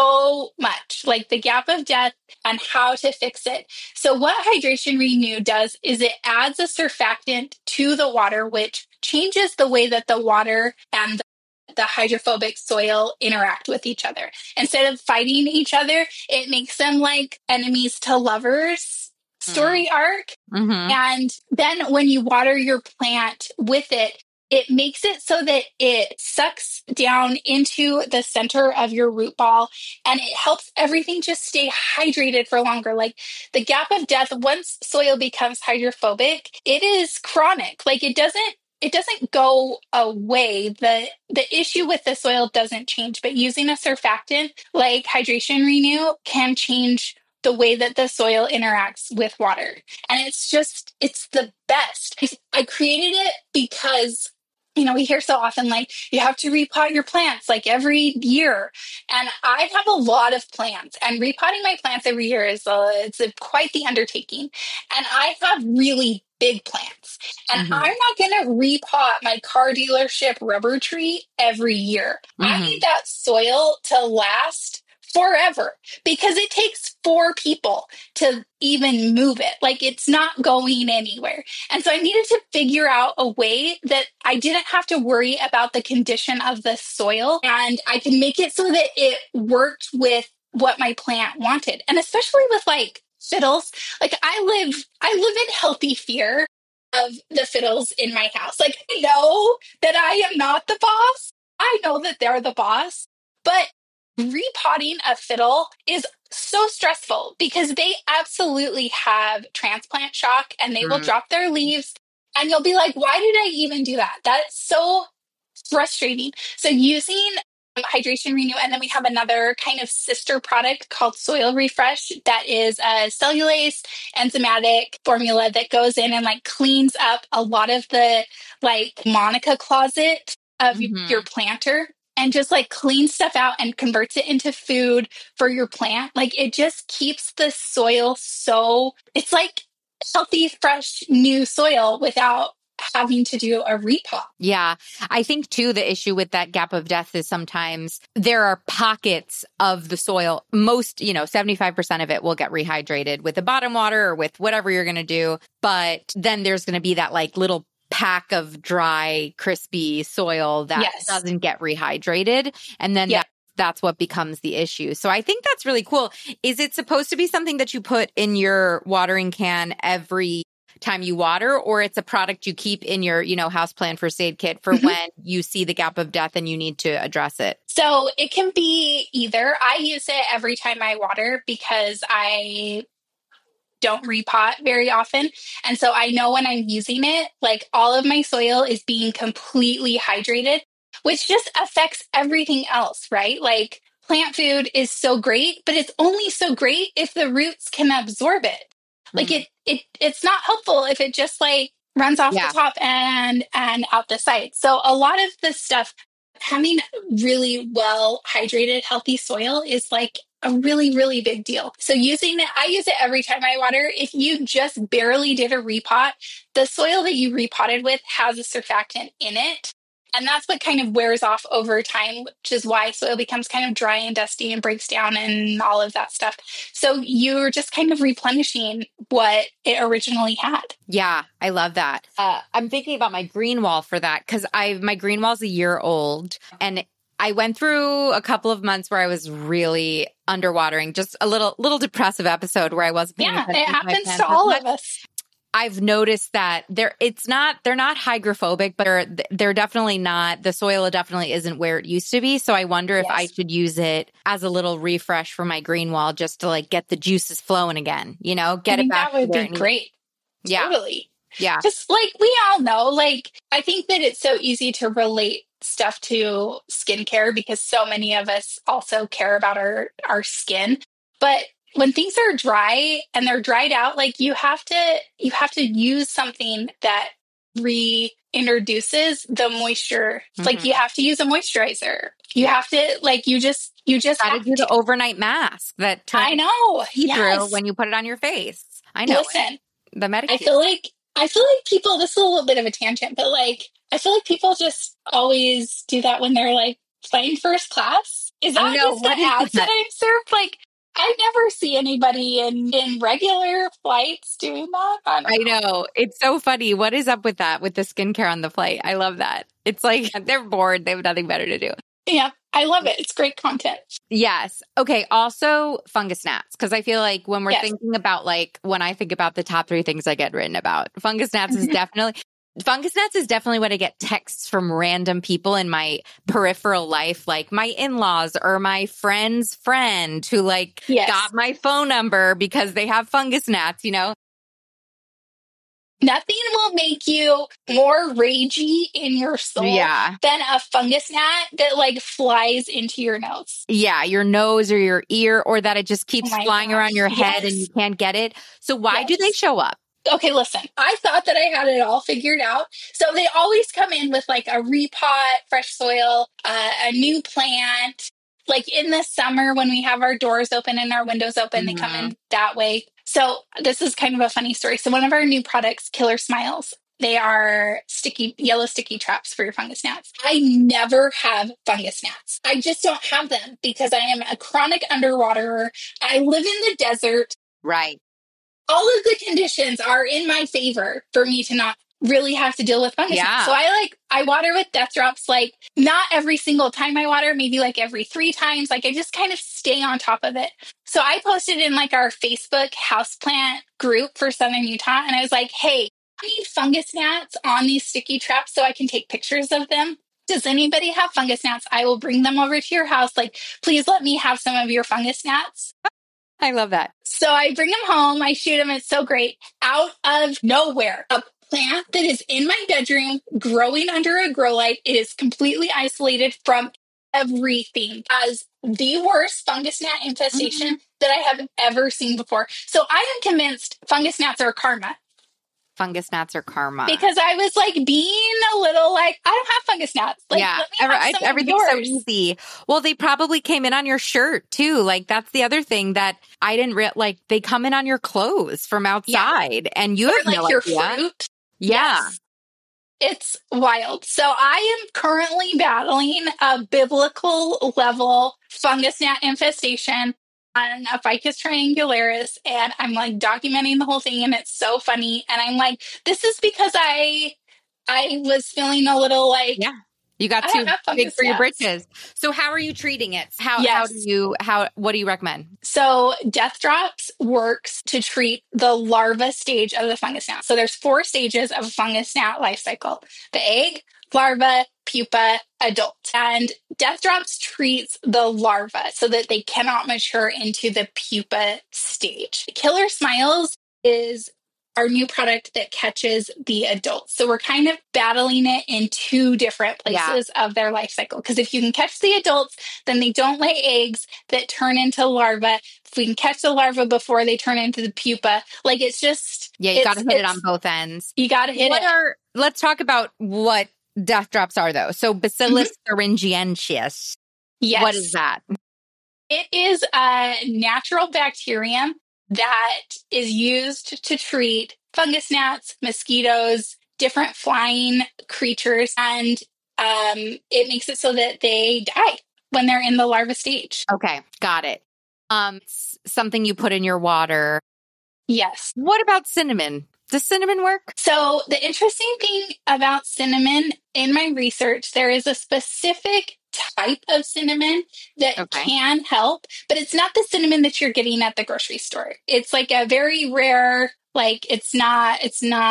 so much, like the gap of death and how to fix it. So what Hydration Renew does is it adds a surfactant to the water, which changes the way that the water and the hydrophobic soil interact with each other. Instead of fighting each other, it makes them like enemies to lovers story arc. And then when you water your plant with it, it makes it so that it sucks down into the center of your root ball and it helps everything just stay hydrated for longer. Like the gap of death, once soil becomes hydrophobic, it is chronic. Like it doesn't go away. The issue with the soil doesn't change, but using a surfactant like Hydration Renew can change the way that the soil interacts with water. And it's the best. I created it because we hear so often, like, you have to repot your plants like every year. And I have a lot of plants, and repotting my plants every year is quite the undertaking. And I have really big plants. And I'm not going to repot my car dealership rubber tree every year. I need that soil to last forever because it takes 4 people to even move it. Like it's not going anywhere. And so I needed to figure out a way that I didn't have to worry about the condition of the soil, and I can make it so that it worked with what my plant wanted. And especially with like fiddles, like I live in healthy fear of the fiddles in my house. Like I know that I am not the boss. I know that they're the boss, but repotting a fiddle is so stressful because they absolutely have transplant shock and they will drop their leaves and you'll be like, why did I even do that? That's so frustrating. So using Hydration Renew, and then we have another kind of sister product called Soil Refresh that is a cellulase enzymatic formula that goes in and like cleans up a lot of the like Monica closet of your planter and just like cleans stuff out and converts it into food for your plant. Like it just keeps the soil so, it's like healthy, fresh, new soil without having to do a repot. Yeah. I think too, the issue with that gap of death is sometimes there are pockets of the soil. Most, 75% of it will get rehydrated with the bottom water or with whatever you're going to do. But then there's going to be that like little pack of dry, crispy soil that doesn't get rehydrated. And then that's what becomes the issue. So I think that's really cool. Is it supposed to be something that you put in your watering can every time you water, or it's a product you keep in your, houseplant first aid kit for when you see the gap of death and you need to address it? So it can be either. I use it every time I water because I don't repot very often. And so I know when I'm using it, like all of my soil is being completely hydrated, which just affects everything else, right? Like plant food is so great, but it's only so great if the roots can absorb it. Like it's not helpful if it just like runs off the top and out the side. So a lot of this stuff, having really well hydrated, healthy soil is like a really, really big deal. So using it, I use it every time I water. If you just barely did a repot, the soil that you repotted with has a surfactant in it. And that's what kind of wears off over time, which is why soil becomes kind of dry and dusty and breaks down and all of that stuff. So you're just kind of replenishing what it originally had. Yeah, I love that. I'm thinking about my green wall for that because my green wall's a year old, and I went through a couple of months where I was really underwatering, just a little depressive episode where I wasn't paying attention. Yeah, it happens to all of us. I've noticed that they're not hydrophobic, but they're definitely not, the soil definitely isn't where it used to be. So I wonder if I should use it as a little refresh for my green wall just to like get the juices flowing again, get it back. That would be great. Yeah. Totally. Yeah. Just like we all know, like I think that it's so easy to relate stuff to skincare because so many of us also care about our skin. But when things are dry and they're dried out, like you have to use something that reintroduces the moisture. Like you have to use a moisturizer. You have to you just have to do the overnight mask that I know through when you put it on your face. I know. Listen, the medication. I feel like people, this is a little bit of a tangent, but like I feel like people just always do that when they're like flying first class. Is that just the ads that I'm served? Like I never see anybody in regular flights doing that. I know. It's so funny. What is up with that, with the skincare on the flight? I love that. It's like they're bored. They have nothing better to do. Yeah, I love it. It's great content. Yes. Okay. Also, fungus gnats. Because I feel like when we're thinking about when I think about the top 3 things I get written about, fungus gnats is definitely what I get texts from random people in my peripheral life, like my in-laws or my friend's friend who got my phone number because they have fungus gnats, Nothing will make you more ragey in your soul than a fungus gnat that flies into your nose. Yeah, your nose or your ear, or that it just keeps flying around your head and you can't get it. So why do they show up? Okay, listen, I thought that I had it all figured out. So they always come in with a repot, fresh soil, a new plant. Like in the summer when we have our doors open and our windows open, they come in that way. So this is kind of a funny story. So one of our new products, Killer Smiles, they are yellow sticky traps for your fungus gnats. I never have fungus gnats. I just don't have them because I am a chronic underwaterer. I live in the desert. Right. All of the conditions are in my favor for me to not really have to deal with fungus. Yeah. So I water with death drops, not every single time I water, maybe every 3 times. I just kind of stay on top of it. So I posted in our Facebook houseplant group for Southern Utah. And I was like, hey, I need fungus gnats on these sticky traps so I can take pictures of them. Does anybody have fungus gnats? I will bring them over to your house. Please let me have some of your fungus gnats. I love that. So I bring them home. I shoot them. It's so great. Out of nowhere, a plant that is in my bedroom, growing under a grow light. It is completely isolated from everything. As the worst fungus gnat infestation that I have ever seen before. So I am convinced fungus gnats are karma. Fungus gnats are karma. Because I was like being a little like, I don't have fungus gnats. Like, yeah, let me have some everything's of so yours. easy. Well, they probably came in on your shirt too. Like that's the other thing that I didn't like. They come in on your clothes from outside, and you have like no your idea. fruit. Yeah. Yes. It's wild. So I am currently battling a biblical level fungus gnat infestation on a Ficus triangularis, and I'm like documenting the whole thing, and it's so funny. And I'm like, this is because I was feeling a little like, yeah, you got I too don't have big fungus for your gnats. britches. So how are you treating it? What do you recommend? So Death Drops works to treat the larva stage of the fungus gnat. So there's 4 stages of a fungus gnat life cycle: the egg, larva, pupa, adult. And Death Drops treats the larva so that they cannot mature into the pupa stage. Killer Smiles is our new product that catches the adults. So we're kind of battling it in 2 different places of their life cycle. Because if you can catch the adults, then they don't lay eggs that turn into larvae. If we can catch the larva before they turn into the pupa, like it's just... Yeah, you got to hit it on both ends. You got to hit it. Let's talk about what Death Drops are, though. So Bacillus thuringiensis. Yes. What is that? It is a natural bacterium that is used to treat fungus gnats, mosquitoes, different flying creatures, and it makes it so that they die when they're in the larva stage. Okay, got it. It's something you put in your water. Yes. What about cinnamon? Does cinnamon work? So the interesting thing about cinnamon, in my research, there is a specific type of cinnamon that can help, but it's not the cinnamon that you're getting at the grocery store. It's like a very rare, like it's not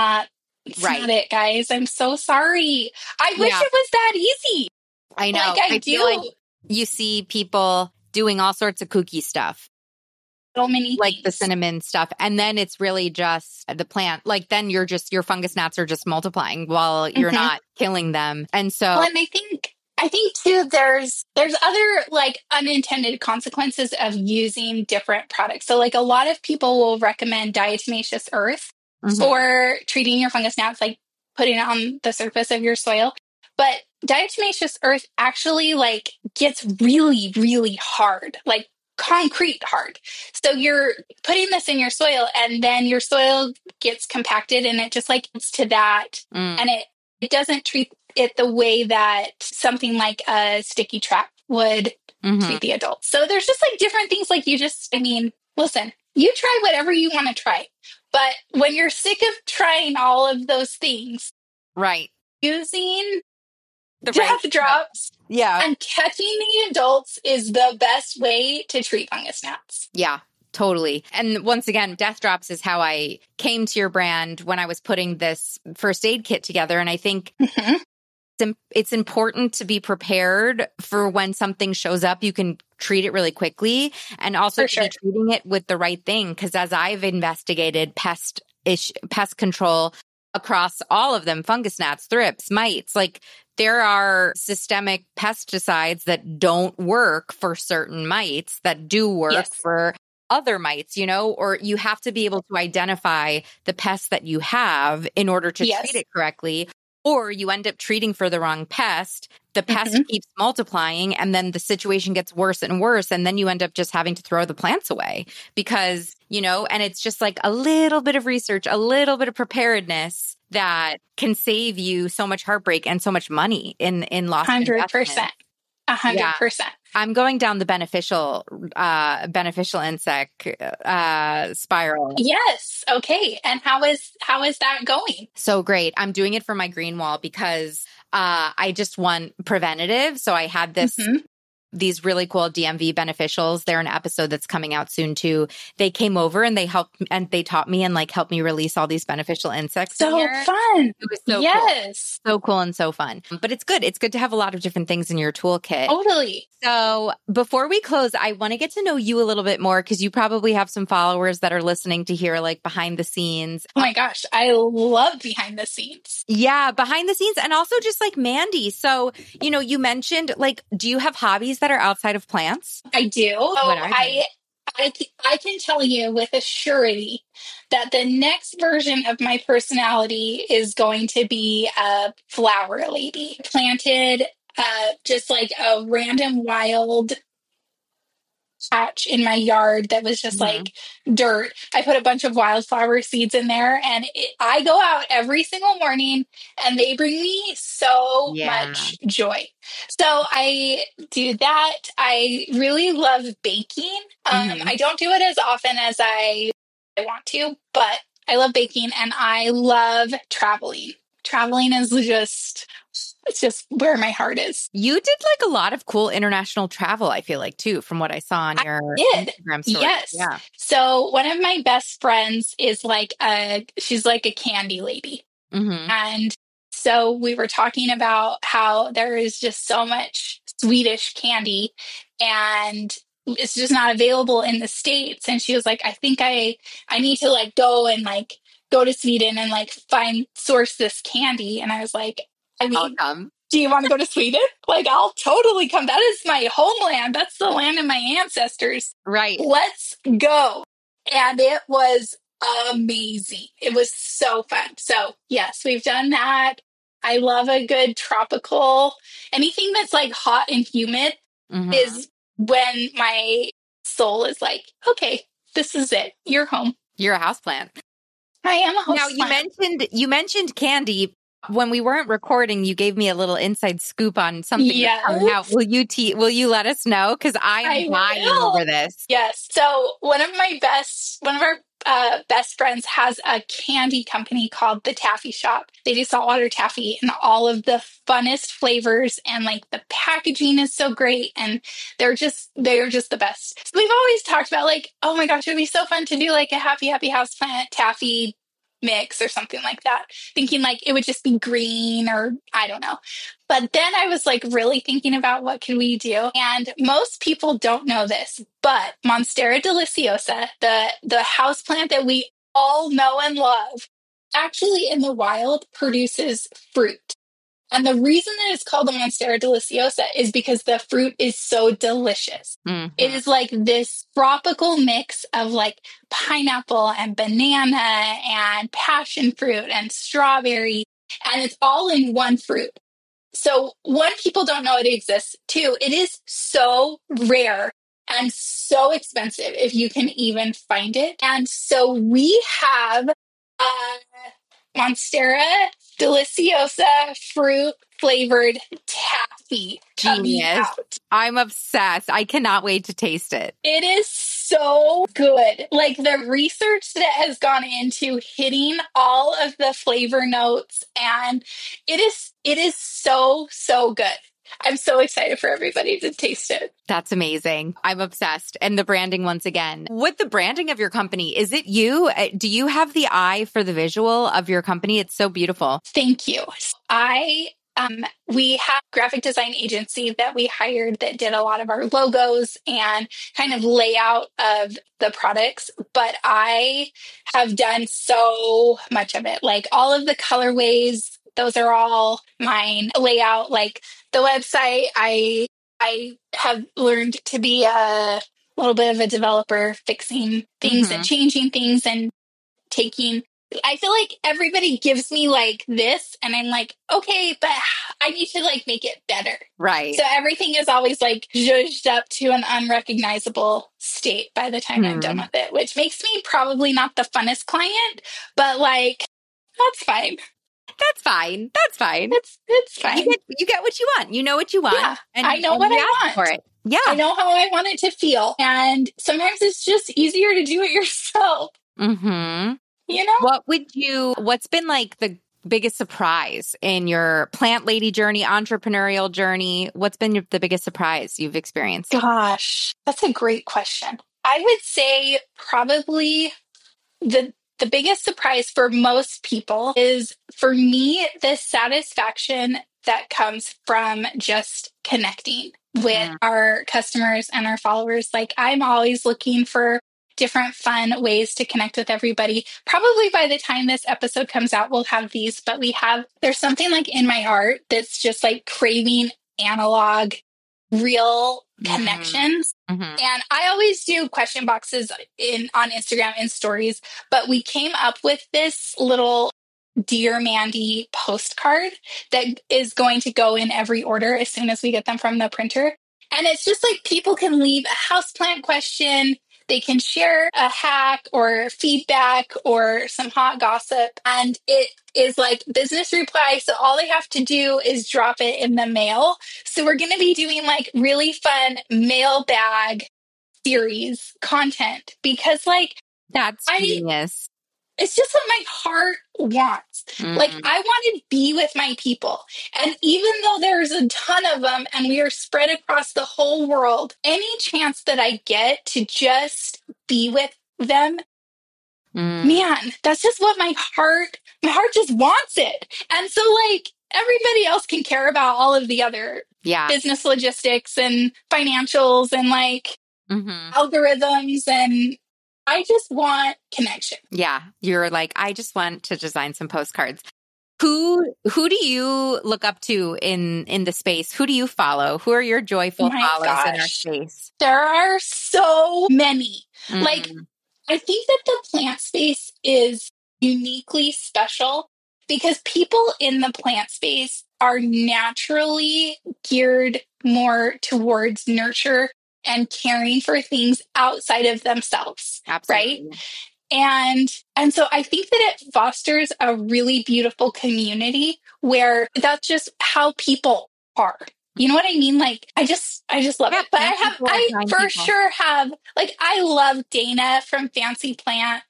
it, guys. I'm so sorry. I wish it was that easy. I know. Like I do. Feel like you see people doing all sorts of kooky stuff. So many like things. The cinnamon stuff. And then it's really just the plant. Like then your fungus gnats are just multiplying while you're not killing them. And so and I think too, there's other like unintended consequences of using different products. So like a lot of people will recommend diatomaceous earth for treating your fungus gnats, like putting it on the surface of your soil. But diatomaceous earth actually like gets really, really hard, like concrete hard. So you're putting this in your soil, and then your soil gets compacted, and it just like gets to that, and it doesn't treat it the way that something like a sticky trap would treat the adults. So there's just like different things. Like listen, you try whatever you want to try, but when you're sick of trying all of those things, right, using the Death Drops and catching the adults is the best way to treat fungus gnats. Yeah, totally. And once again, Death Drops is how I came to your brand when I was putting this first aid kit together. And I think it's important to be prepared for when something shows up, you can treat it really quickly, and also to be treating it with the right thing. Because as I've investigated pest control across all of them, fungus gnats, thrips, mites, like there are systemic pesticides that don't work for certain mites that do work for other mites, or you have to be able to identify the pests that you have in order to treat it correctly. Or you end up treating for the wrong pest. The pest keeps multiplying, and then the situation gets worse and worse. And then you end up just having to throw the plants away because, and it's just like a little bit of research, a little bit of preparedness that can save you so much heartbreak and so much money in lost 100%. 100%. I'm going down the beneficial insect spiral. Yes. Okay. And how is that going? So great. I'm doing it for my green wall because I just want preventative. So I had this these really cool DMV beneficials. They're an episode that's coming out soon too. They came over and they helped and they taught me and like helped me release all these beneficial insects. So fun. It was so yes. cool. So cool and so fun. But it's good. It's good to have a lot of different things in your toolkit. Totally. So before we close, I want to get to know you a little bit more because you probably have some followers that are listening to hear like behind the scenes. Oh my gosh, I love behind the scenes. Yeah, behind the scenes and also just like Mandy. So, you know, you mentioned like, do you have hobbies that are outside of plants? I do. What are they? I can tell you with a surety that the next version of my personality is going to be a flower lady. Planted just like a random wild patch in my yard that was just like dirt. I put a bunch of wildflower seeds in there and I go out every single morning and they bring me so much joy. So I do that. I really love baking. I don't do it as often as I want to, but I love baking and I love traveling. Traveling is it's just where my heart is. You did like a lot of cool international travel, I feel like, too, from what I saw on your Instagram story. Yes. Yeah. So one of my best friends is she's like a candy lady. And so we were talking about how there is just so much Swedish candy and it's just not available in the States. And she was like, I think I need to like go to Sweden and like source this candy. And I was like, I'll come. Do you want to go to Sweden? Like, I'll totally come. That is my homeland. That's the land of my ancestors. Right. Let's go. And it was amazing. It was so fun. So yes, we've done that. I love a good tropical, anything that's like hot and humid is when my soul is like, okay, this is it. You're home. You're a houseplant. I am a houseplant. Now you mentioned candy. When we weren't recording, you gave me a little inside scoop on something that's coming out. Will you let us know? Because I am dying over this. Yes. So one of our best friends has a candy company called The Taffy Shop. They do saltwater taffy and all of the funnest flavors, and like the packaging is so great, and they're just the best. So we've always talked about like, oh my gosh, it would be so fun to do like a happy house plant taffy mix or something like that, thinking like it would just be green or I don't know. But then I was like really thinking about what could we do, and most people don't know this, but Monstera deliciosa, the houseplant that we all know and love, actually in the wild produces fruit. And the reason that it's called the Monstera deliciosa is because the fruit is so delicious. It is like this tropical mix of like pineapple and banana and passion fruit and strawberry, and it's all in one fruit. So one, people don't know it exists. Two, it is so rare and so expensive if you can even find it. And so we have Monstera deliciosa fruit flavored taffy. Genius. I'm obsessed. I cannot wait to taste it. It is so good. Like the research that has gone into hitting all of the flavor notes, and it is so good. I'm so excited for everybody to taste it. That's amazing. I'm obsessed. And the branding once again. With the branding of your company, is it you? Do you have the eye for the visual of your company? It's so beautiful. Thank you. We have a graphic design agency that we hired that did a lot of our logos and kind of layout of the products, but I have done so much of it. Like all of the colorways, those are all mine. Layout, like the website, I have learned to be a little bit of a developer, fixing things and changing things and I feel like everybody gives me like this and I'm like, okay, but I need to like make it better. Right. So everything is always like zhuzhed up to an unrecognizable state by the time I'm done with it, which makes me probably not the funnest client, but like, that's fine. That's fine. That's fine. It's fine. You get what you want. You know what you want. Yeah, and I know what I want for it. Yeah. I know how I want it to feel. And sometimes it's just easier to do it yourself. Mm-hmm. You know? What's been like the biggest surprise in your plant lady journey, entrepreneurial journey? What's been the biggest surprise you've experienced? Gosh, that's a great question. I would say probably the biggest surprise for most people is, for me, the satisfaction that comes from just connecting with our customers and our followers. Like, I'm always looking for different fun ways to connect with everybody. Probably by the time this episode comes out, we'll have these, but there's something like in my art that's just like craving analog, real connections. And I always do question boxes on Instagram in stories, but we came up with this little Dear Mandy postcard that is going to go in every order as soon as we get them from the printer. And it's just like people can leave a houseplant question. They can share a hack or feedback or some hot gossip. And it is like business reply. So all they have to do is drop it in the mail. So we're going to be doing like really fun mailbag series content because like that's genius. It's just what my heart wants. Like, I want to be with my people. And even though there's a ton of them and we are spread across the whole world, any chance that I get to just be with them, man, that's just what my heart just wants it. And so like everybody else can care about all of the other business logistics and financials and like algorithms, and I just want connection. Yeah. You're like, I just want to design some postcards. Who do you look up to in the space? Who do you follow? Who are your joyful followers in our space? There are so many. Like, I think that the plant space is uniquely special because people in the plant space are naturally geared more towards nurture and caring for things outside of themselves. Absolutely. Right? And so I think that it fosters a really beautiful community where that's just how people are. You know what I mean? Like, I just love it. But I for sure have, like, I love Dana from Fancy Plant.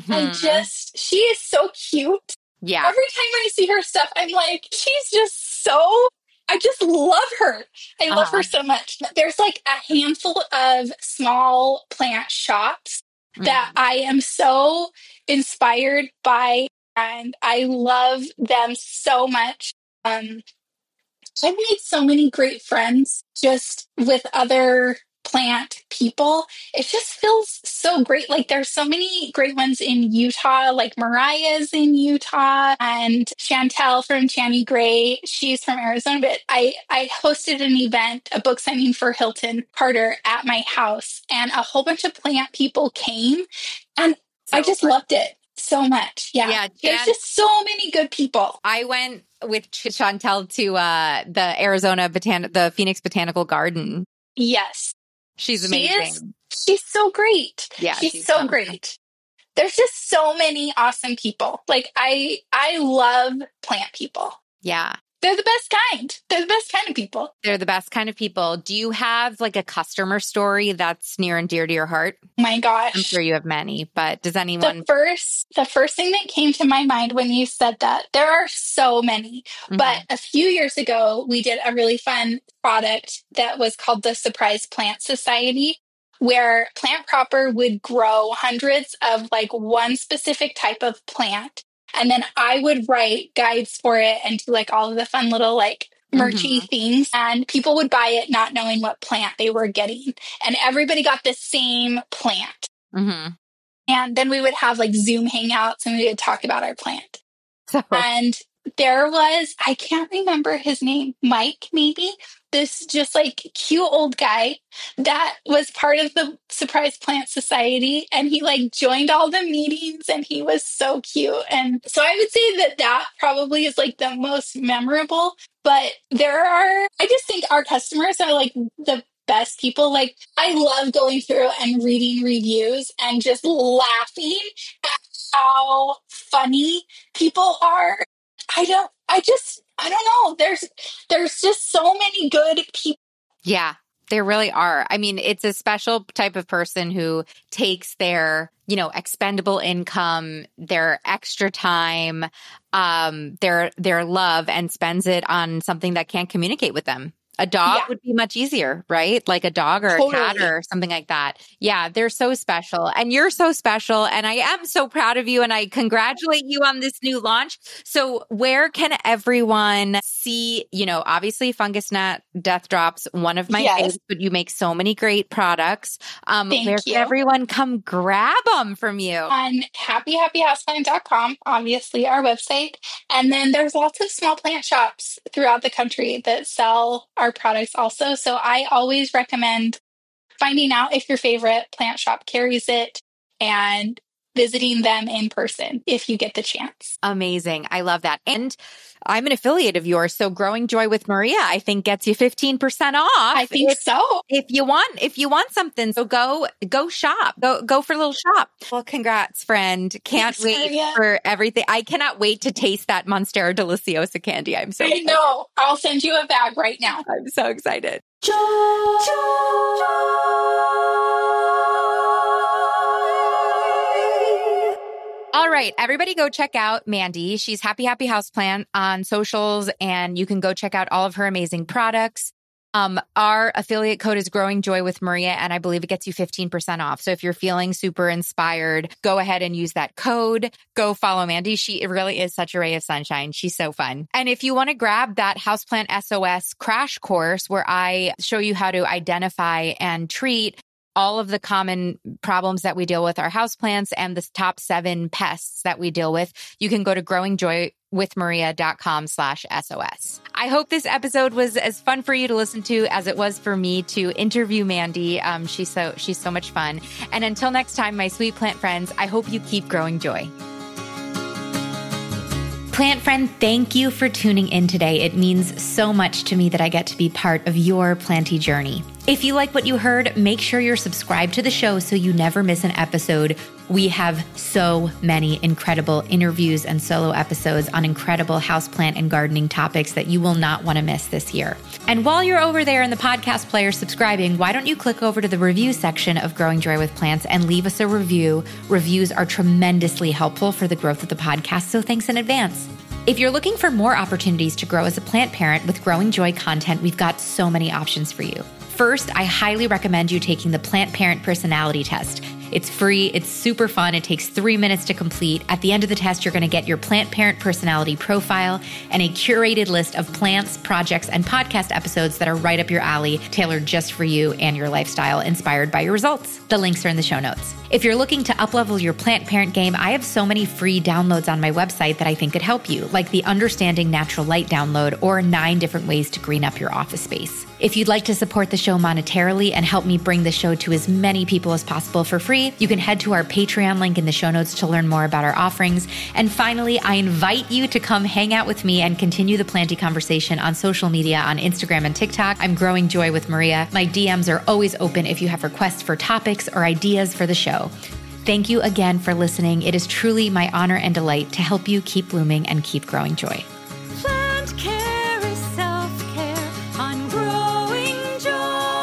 She is so cute. Yeah. Every time I see her stuff, I'm like, she's just so, I just love her. I love her so much. There's like a handful of small plant shops that I am so inspired by, and I love them so much. I've made so many great friends just with other plant people. It just feels so great. Like, there's so many great ones in Utah, like Mariah's in Utah and Chantel from Channy Gray. She's from Arizona, but I hosted an event, a book signing for Hilton Carter at my house, and a whole bunch of plant people came, and I just loved it so much. Yeah. There's just so many good people. I went with Chantel to the Phoenix Botanical Garden. Yes. She's amazing. She's so great. Yeah, she's so great. There's just so many awesome people. Like, I love plant people. Yeah. They're the best kind. They're the best kind of people. They're the best kind of people. Do you have like a customer story that's near and dear to your heart? Oh my gosh. I'm sure you have many, but does anyone? The first thing that came to my mind when you said that, there are so many, but a few years ago, we did a really fun product that was called the Surprise Plant Society, where Plant Proper would grow hundreds of like one specific type of plant. And then I would write guides for it and do like all of the fun little like merchy things. And people would buy it not knowing what plant they were getting. And everybody got the same plant. And then we would have like Zoom hangouts and we would talk about our plant. And there was, I can't remember his name, Mike maybe, this just like cute old guy that was part of the Surprise Plant Society, and he like joined all the meetings and he was so cute. And so I would say that probably is like the most memorable, but I just think our customers are like the best people. Like, I love going through and reading reviews and just laughing at how funny people are. I don't know. There's just so many good people. Yeah. There really are. I mean, it's a special type of person who takes their, expendable income, their extra time, their love, and spends it on something that can't communicate with them. A dog would be much easier, right? Like a dog or a cat or something like that. Yeah, they're so special. And you're so special. And I am so proud of you. And I congratulate you on this new launch. So where can everyone see, obviously Fungus Gnat Death Drops, one of my favorites, but you make so many great products. Where can everyone come grab them from you? On happyhappyhouseplant.com, obviously our website. And then there's lots of small plant shops throughout the country that sell our products also. So I always recommend finding out if your favorite plant shop carries it and visiting them in person if you get the chance. Amazing. I love that. And I'm an affiliate of yours. So Growing Joy with Maria, I think gets you 15% off. I think so. If you want something, so go shop, go for a little shop. Well, congrats, friend. Can't wait for everything. I cannot wait to taste that Monstera Deliciosa candy. I'm so excited. I know. I'll send you a bag right now. I'm so excited. All right, everybody go check out Mandy. She's Happy Happy Houseplant on socials, and you can go check out all of her amazing products. Our affiliate code is Growing Joy with Maria, and I believe it gets you 15% off. So if you're feeling super inspired, go ahead and use that code. Go follow Mandy. She really is such a ray of sunshine. She's so fun. And if you want to grab that Houseplant SOS crash course where I show you how to identify and treat all of the common problems that we deal with our houseplants and the top 7 pests that we deal with, you can go to growingjoywithmaria.com/SOS. I hope this episode was as fun for you to listen to as it was for me to interview Mandy. She's so much fun. And until next time, my sweet plant friends, I hope you keep growing joy. Plant friend, thank you for tuning in today. It means so much to me that I get to be part of your planty journey. If you like what you heard, make sure you're subscribed to the show so you never miss an episode. We have so many incredible interviews and solo episodes on incredible houseplant and gardening topics that you will not want to miss this year. And while you're over there in the podcast player subscribing, why don't you click over to the review section of Growing Joy with Plants and leave us a review? Reviews are tremendously helpful for the growth of the podcast, so thanks in advance. If you're looking for more opportunities to grow as a plant parent with Growing Joy content, we've got so many options for you. First, I highly recommend you taking the Plant Parent Personality Test. It's free, it's super fun, it takes 3 minutes to complete. At the end of the test, you're going to get your plant parent personality profile and a curated list of plants, projects, and podcast episodes that are right up your alley, tailored just for you and your lifestyle, inspired by your results. The links are in the show notes. If you're looking to uplevel your plant parent game, I have so many free downloads on my website that I think could help you, like the Understanding Natural Light download or 9 different ways to green up your office space. If you'd like to support the show monetarily and help me bring the show to as many people as possible for free, you can head to our Patreon link in the show notes to learn more about our offerings. And finally, I invite you to come hang out with me and continue the planty conversation on social media on Instagram and TikTok. I'm Growing Joy with Maria. My DMs are always open if you have requests for topics or ideas for the show. Thank you again for listening. It is truly my honor and delight to help you keep blooming and keep growing joy. Plant care is self-care on Growing Joy.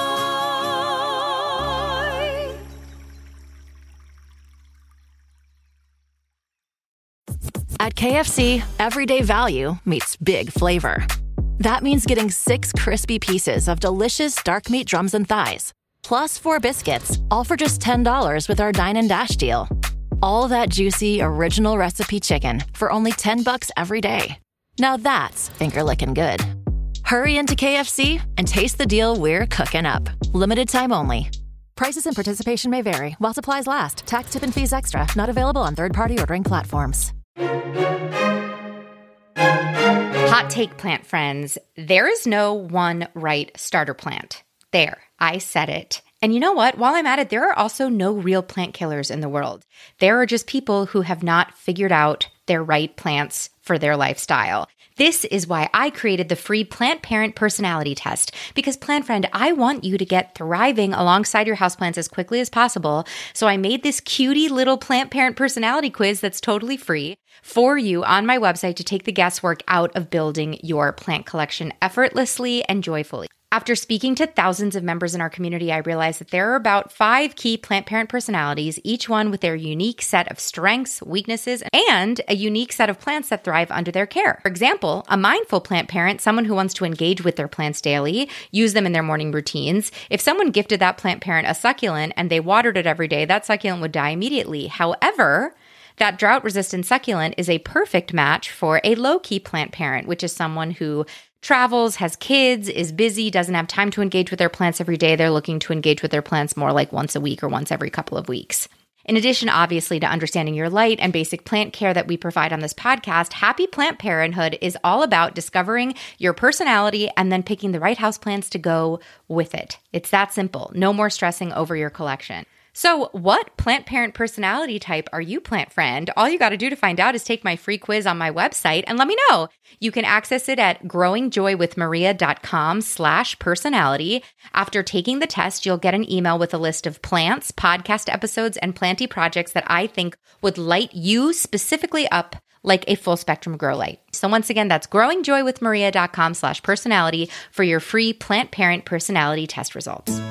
At KFC, everyday value meets big flavor. That means getting 6 crispy pieces of delicious dark meat drums and thighs, plus 4 biscuits, all for just $10 with our Dine and Dash deal. All that juicy, original recipe chicken for only $10 every day. Now that's finger-licking good. Hurry into KFC and taste the deal we're cooking up. Limited time only. Prices and participation may vary while supplies last. Tax, tip, and fees extra. Not available on third-party ordering platforms. Hot take, plant friends. There is no one right starter plant. There, I said it. And you know what? While I'm at it, there are also no real plant killers in the world. There are just people who have not figured out their right plants for their lifestyle. This is why I created the free Plant Parent Personality Test. Because, plant friend, I want you to get thriving alongside your houseplants as quickly as possible. So I made this cutie little Plant Parent Personality Quiz that's totally free for you on my website to take the guesswork out of building your plant collection effortlessly and joyfully. After speaking to thousands of members in our community, I realized that there are about 5 key plant parent personalities, each one with their unique set of strengths, weaknesses, and a unique set of plants that thrive under their care. For example, a mindful plant parent, someone who wants to engage with their plants daily, use them in their morning routines. If someone gifted that plant parent a succulent and they watered it every day, that succulent would die immediately. However, that drought-resistant succulent is a perfect match for a low-key plant parent, which is someone who travels, has kids, is busy, doesn't have time to engage with their plants every day. They're looking to engage with their plants more like once a week or once every couple of weeks. In addition, obviously, to understanding your light and basic plant care that we provide on this podcast, Happy Plant Parenthood is all about discovering your personality and then picking the right houseplants to go with it. It's that simple. No more stressing over your collection. So what plant parent personality type are you, plant friend? All you got to do to find out is take my free quiz on my website and let me know. You can access it at growingjoywithmaria.com/personality. After taking the test, you'll get an email with a list of plants, podcast episodes, and planty projects that I think would light you specifically up like a full spectrum grow light. So once again, that's growingjoywithmaria.com/personality for your free plant parent personality test results.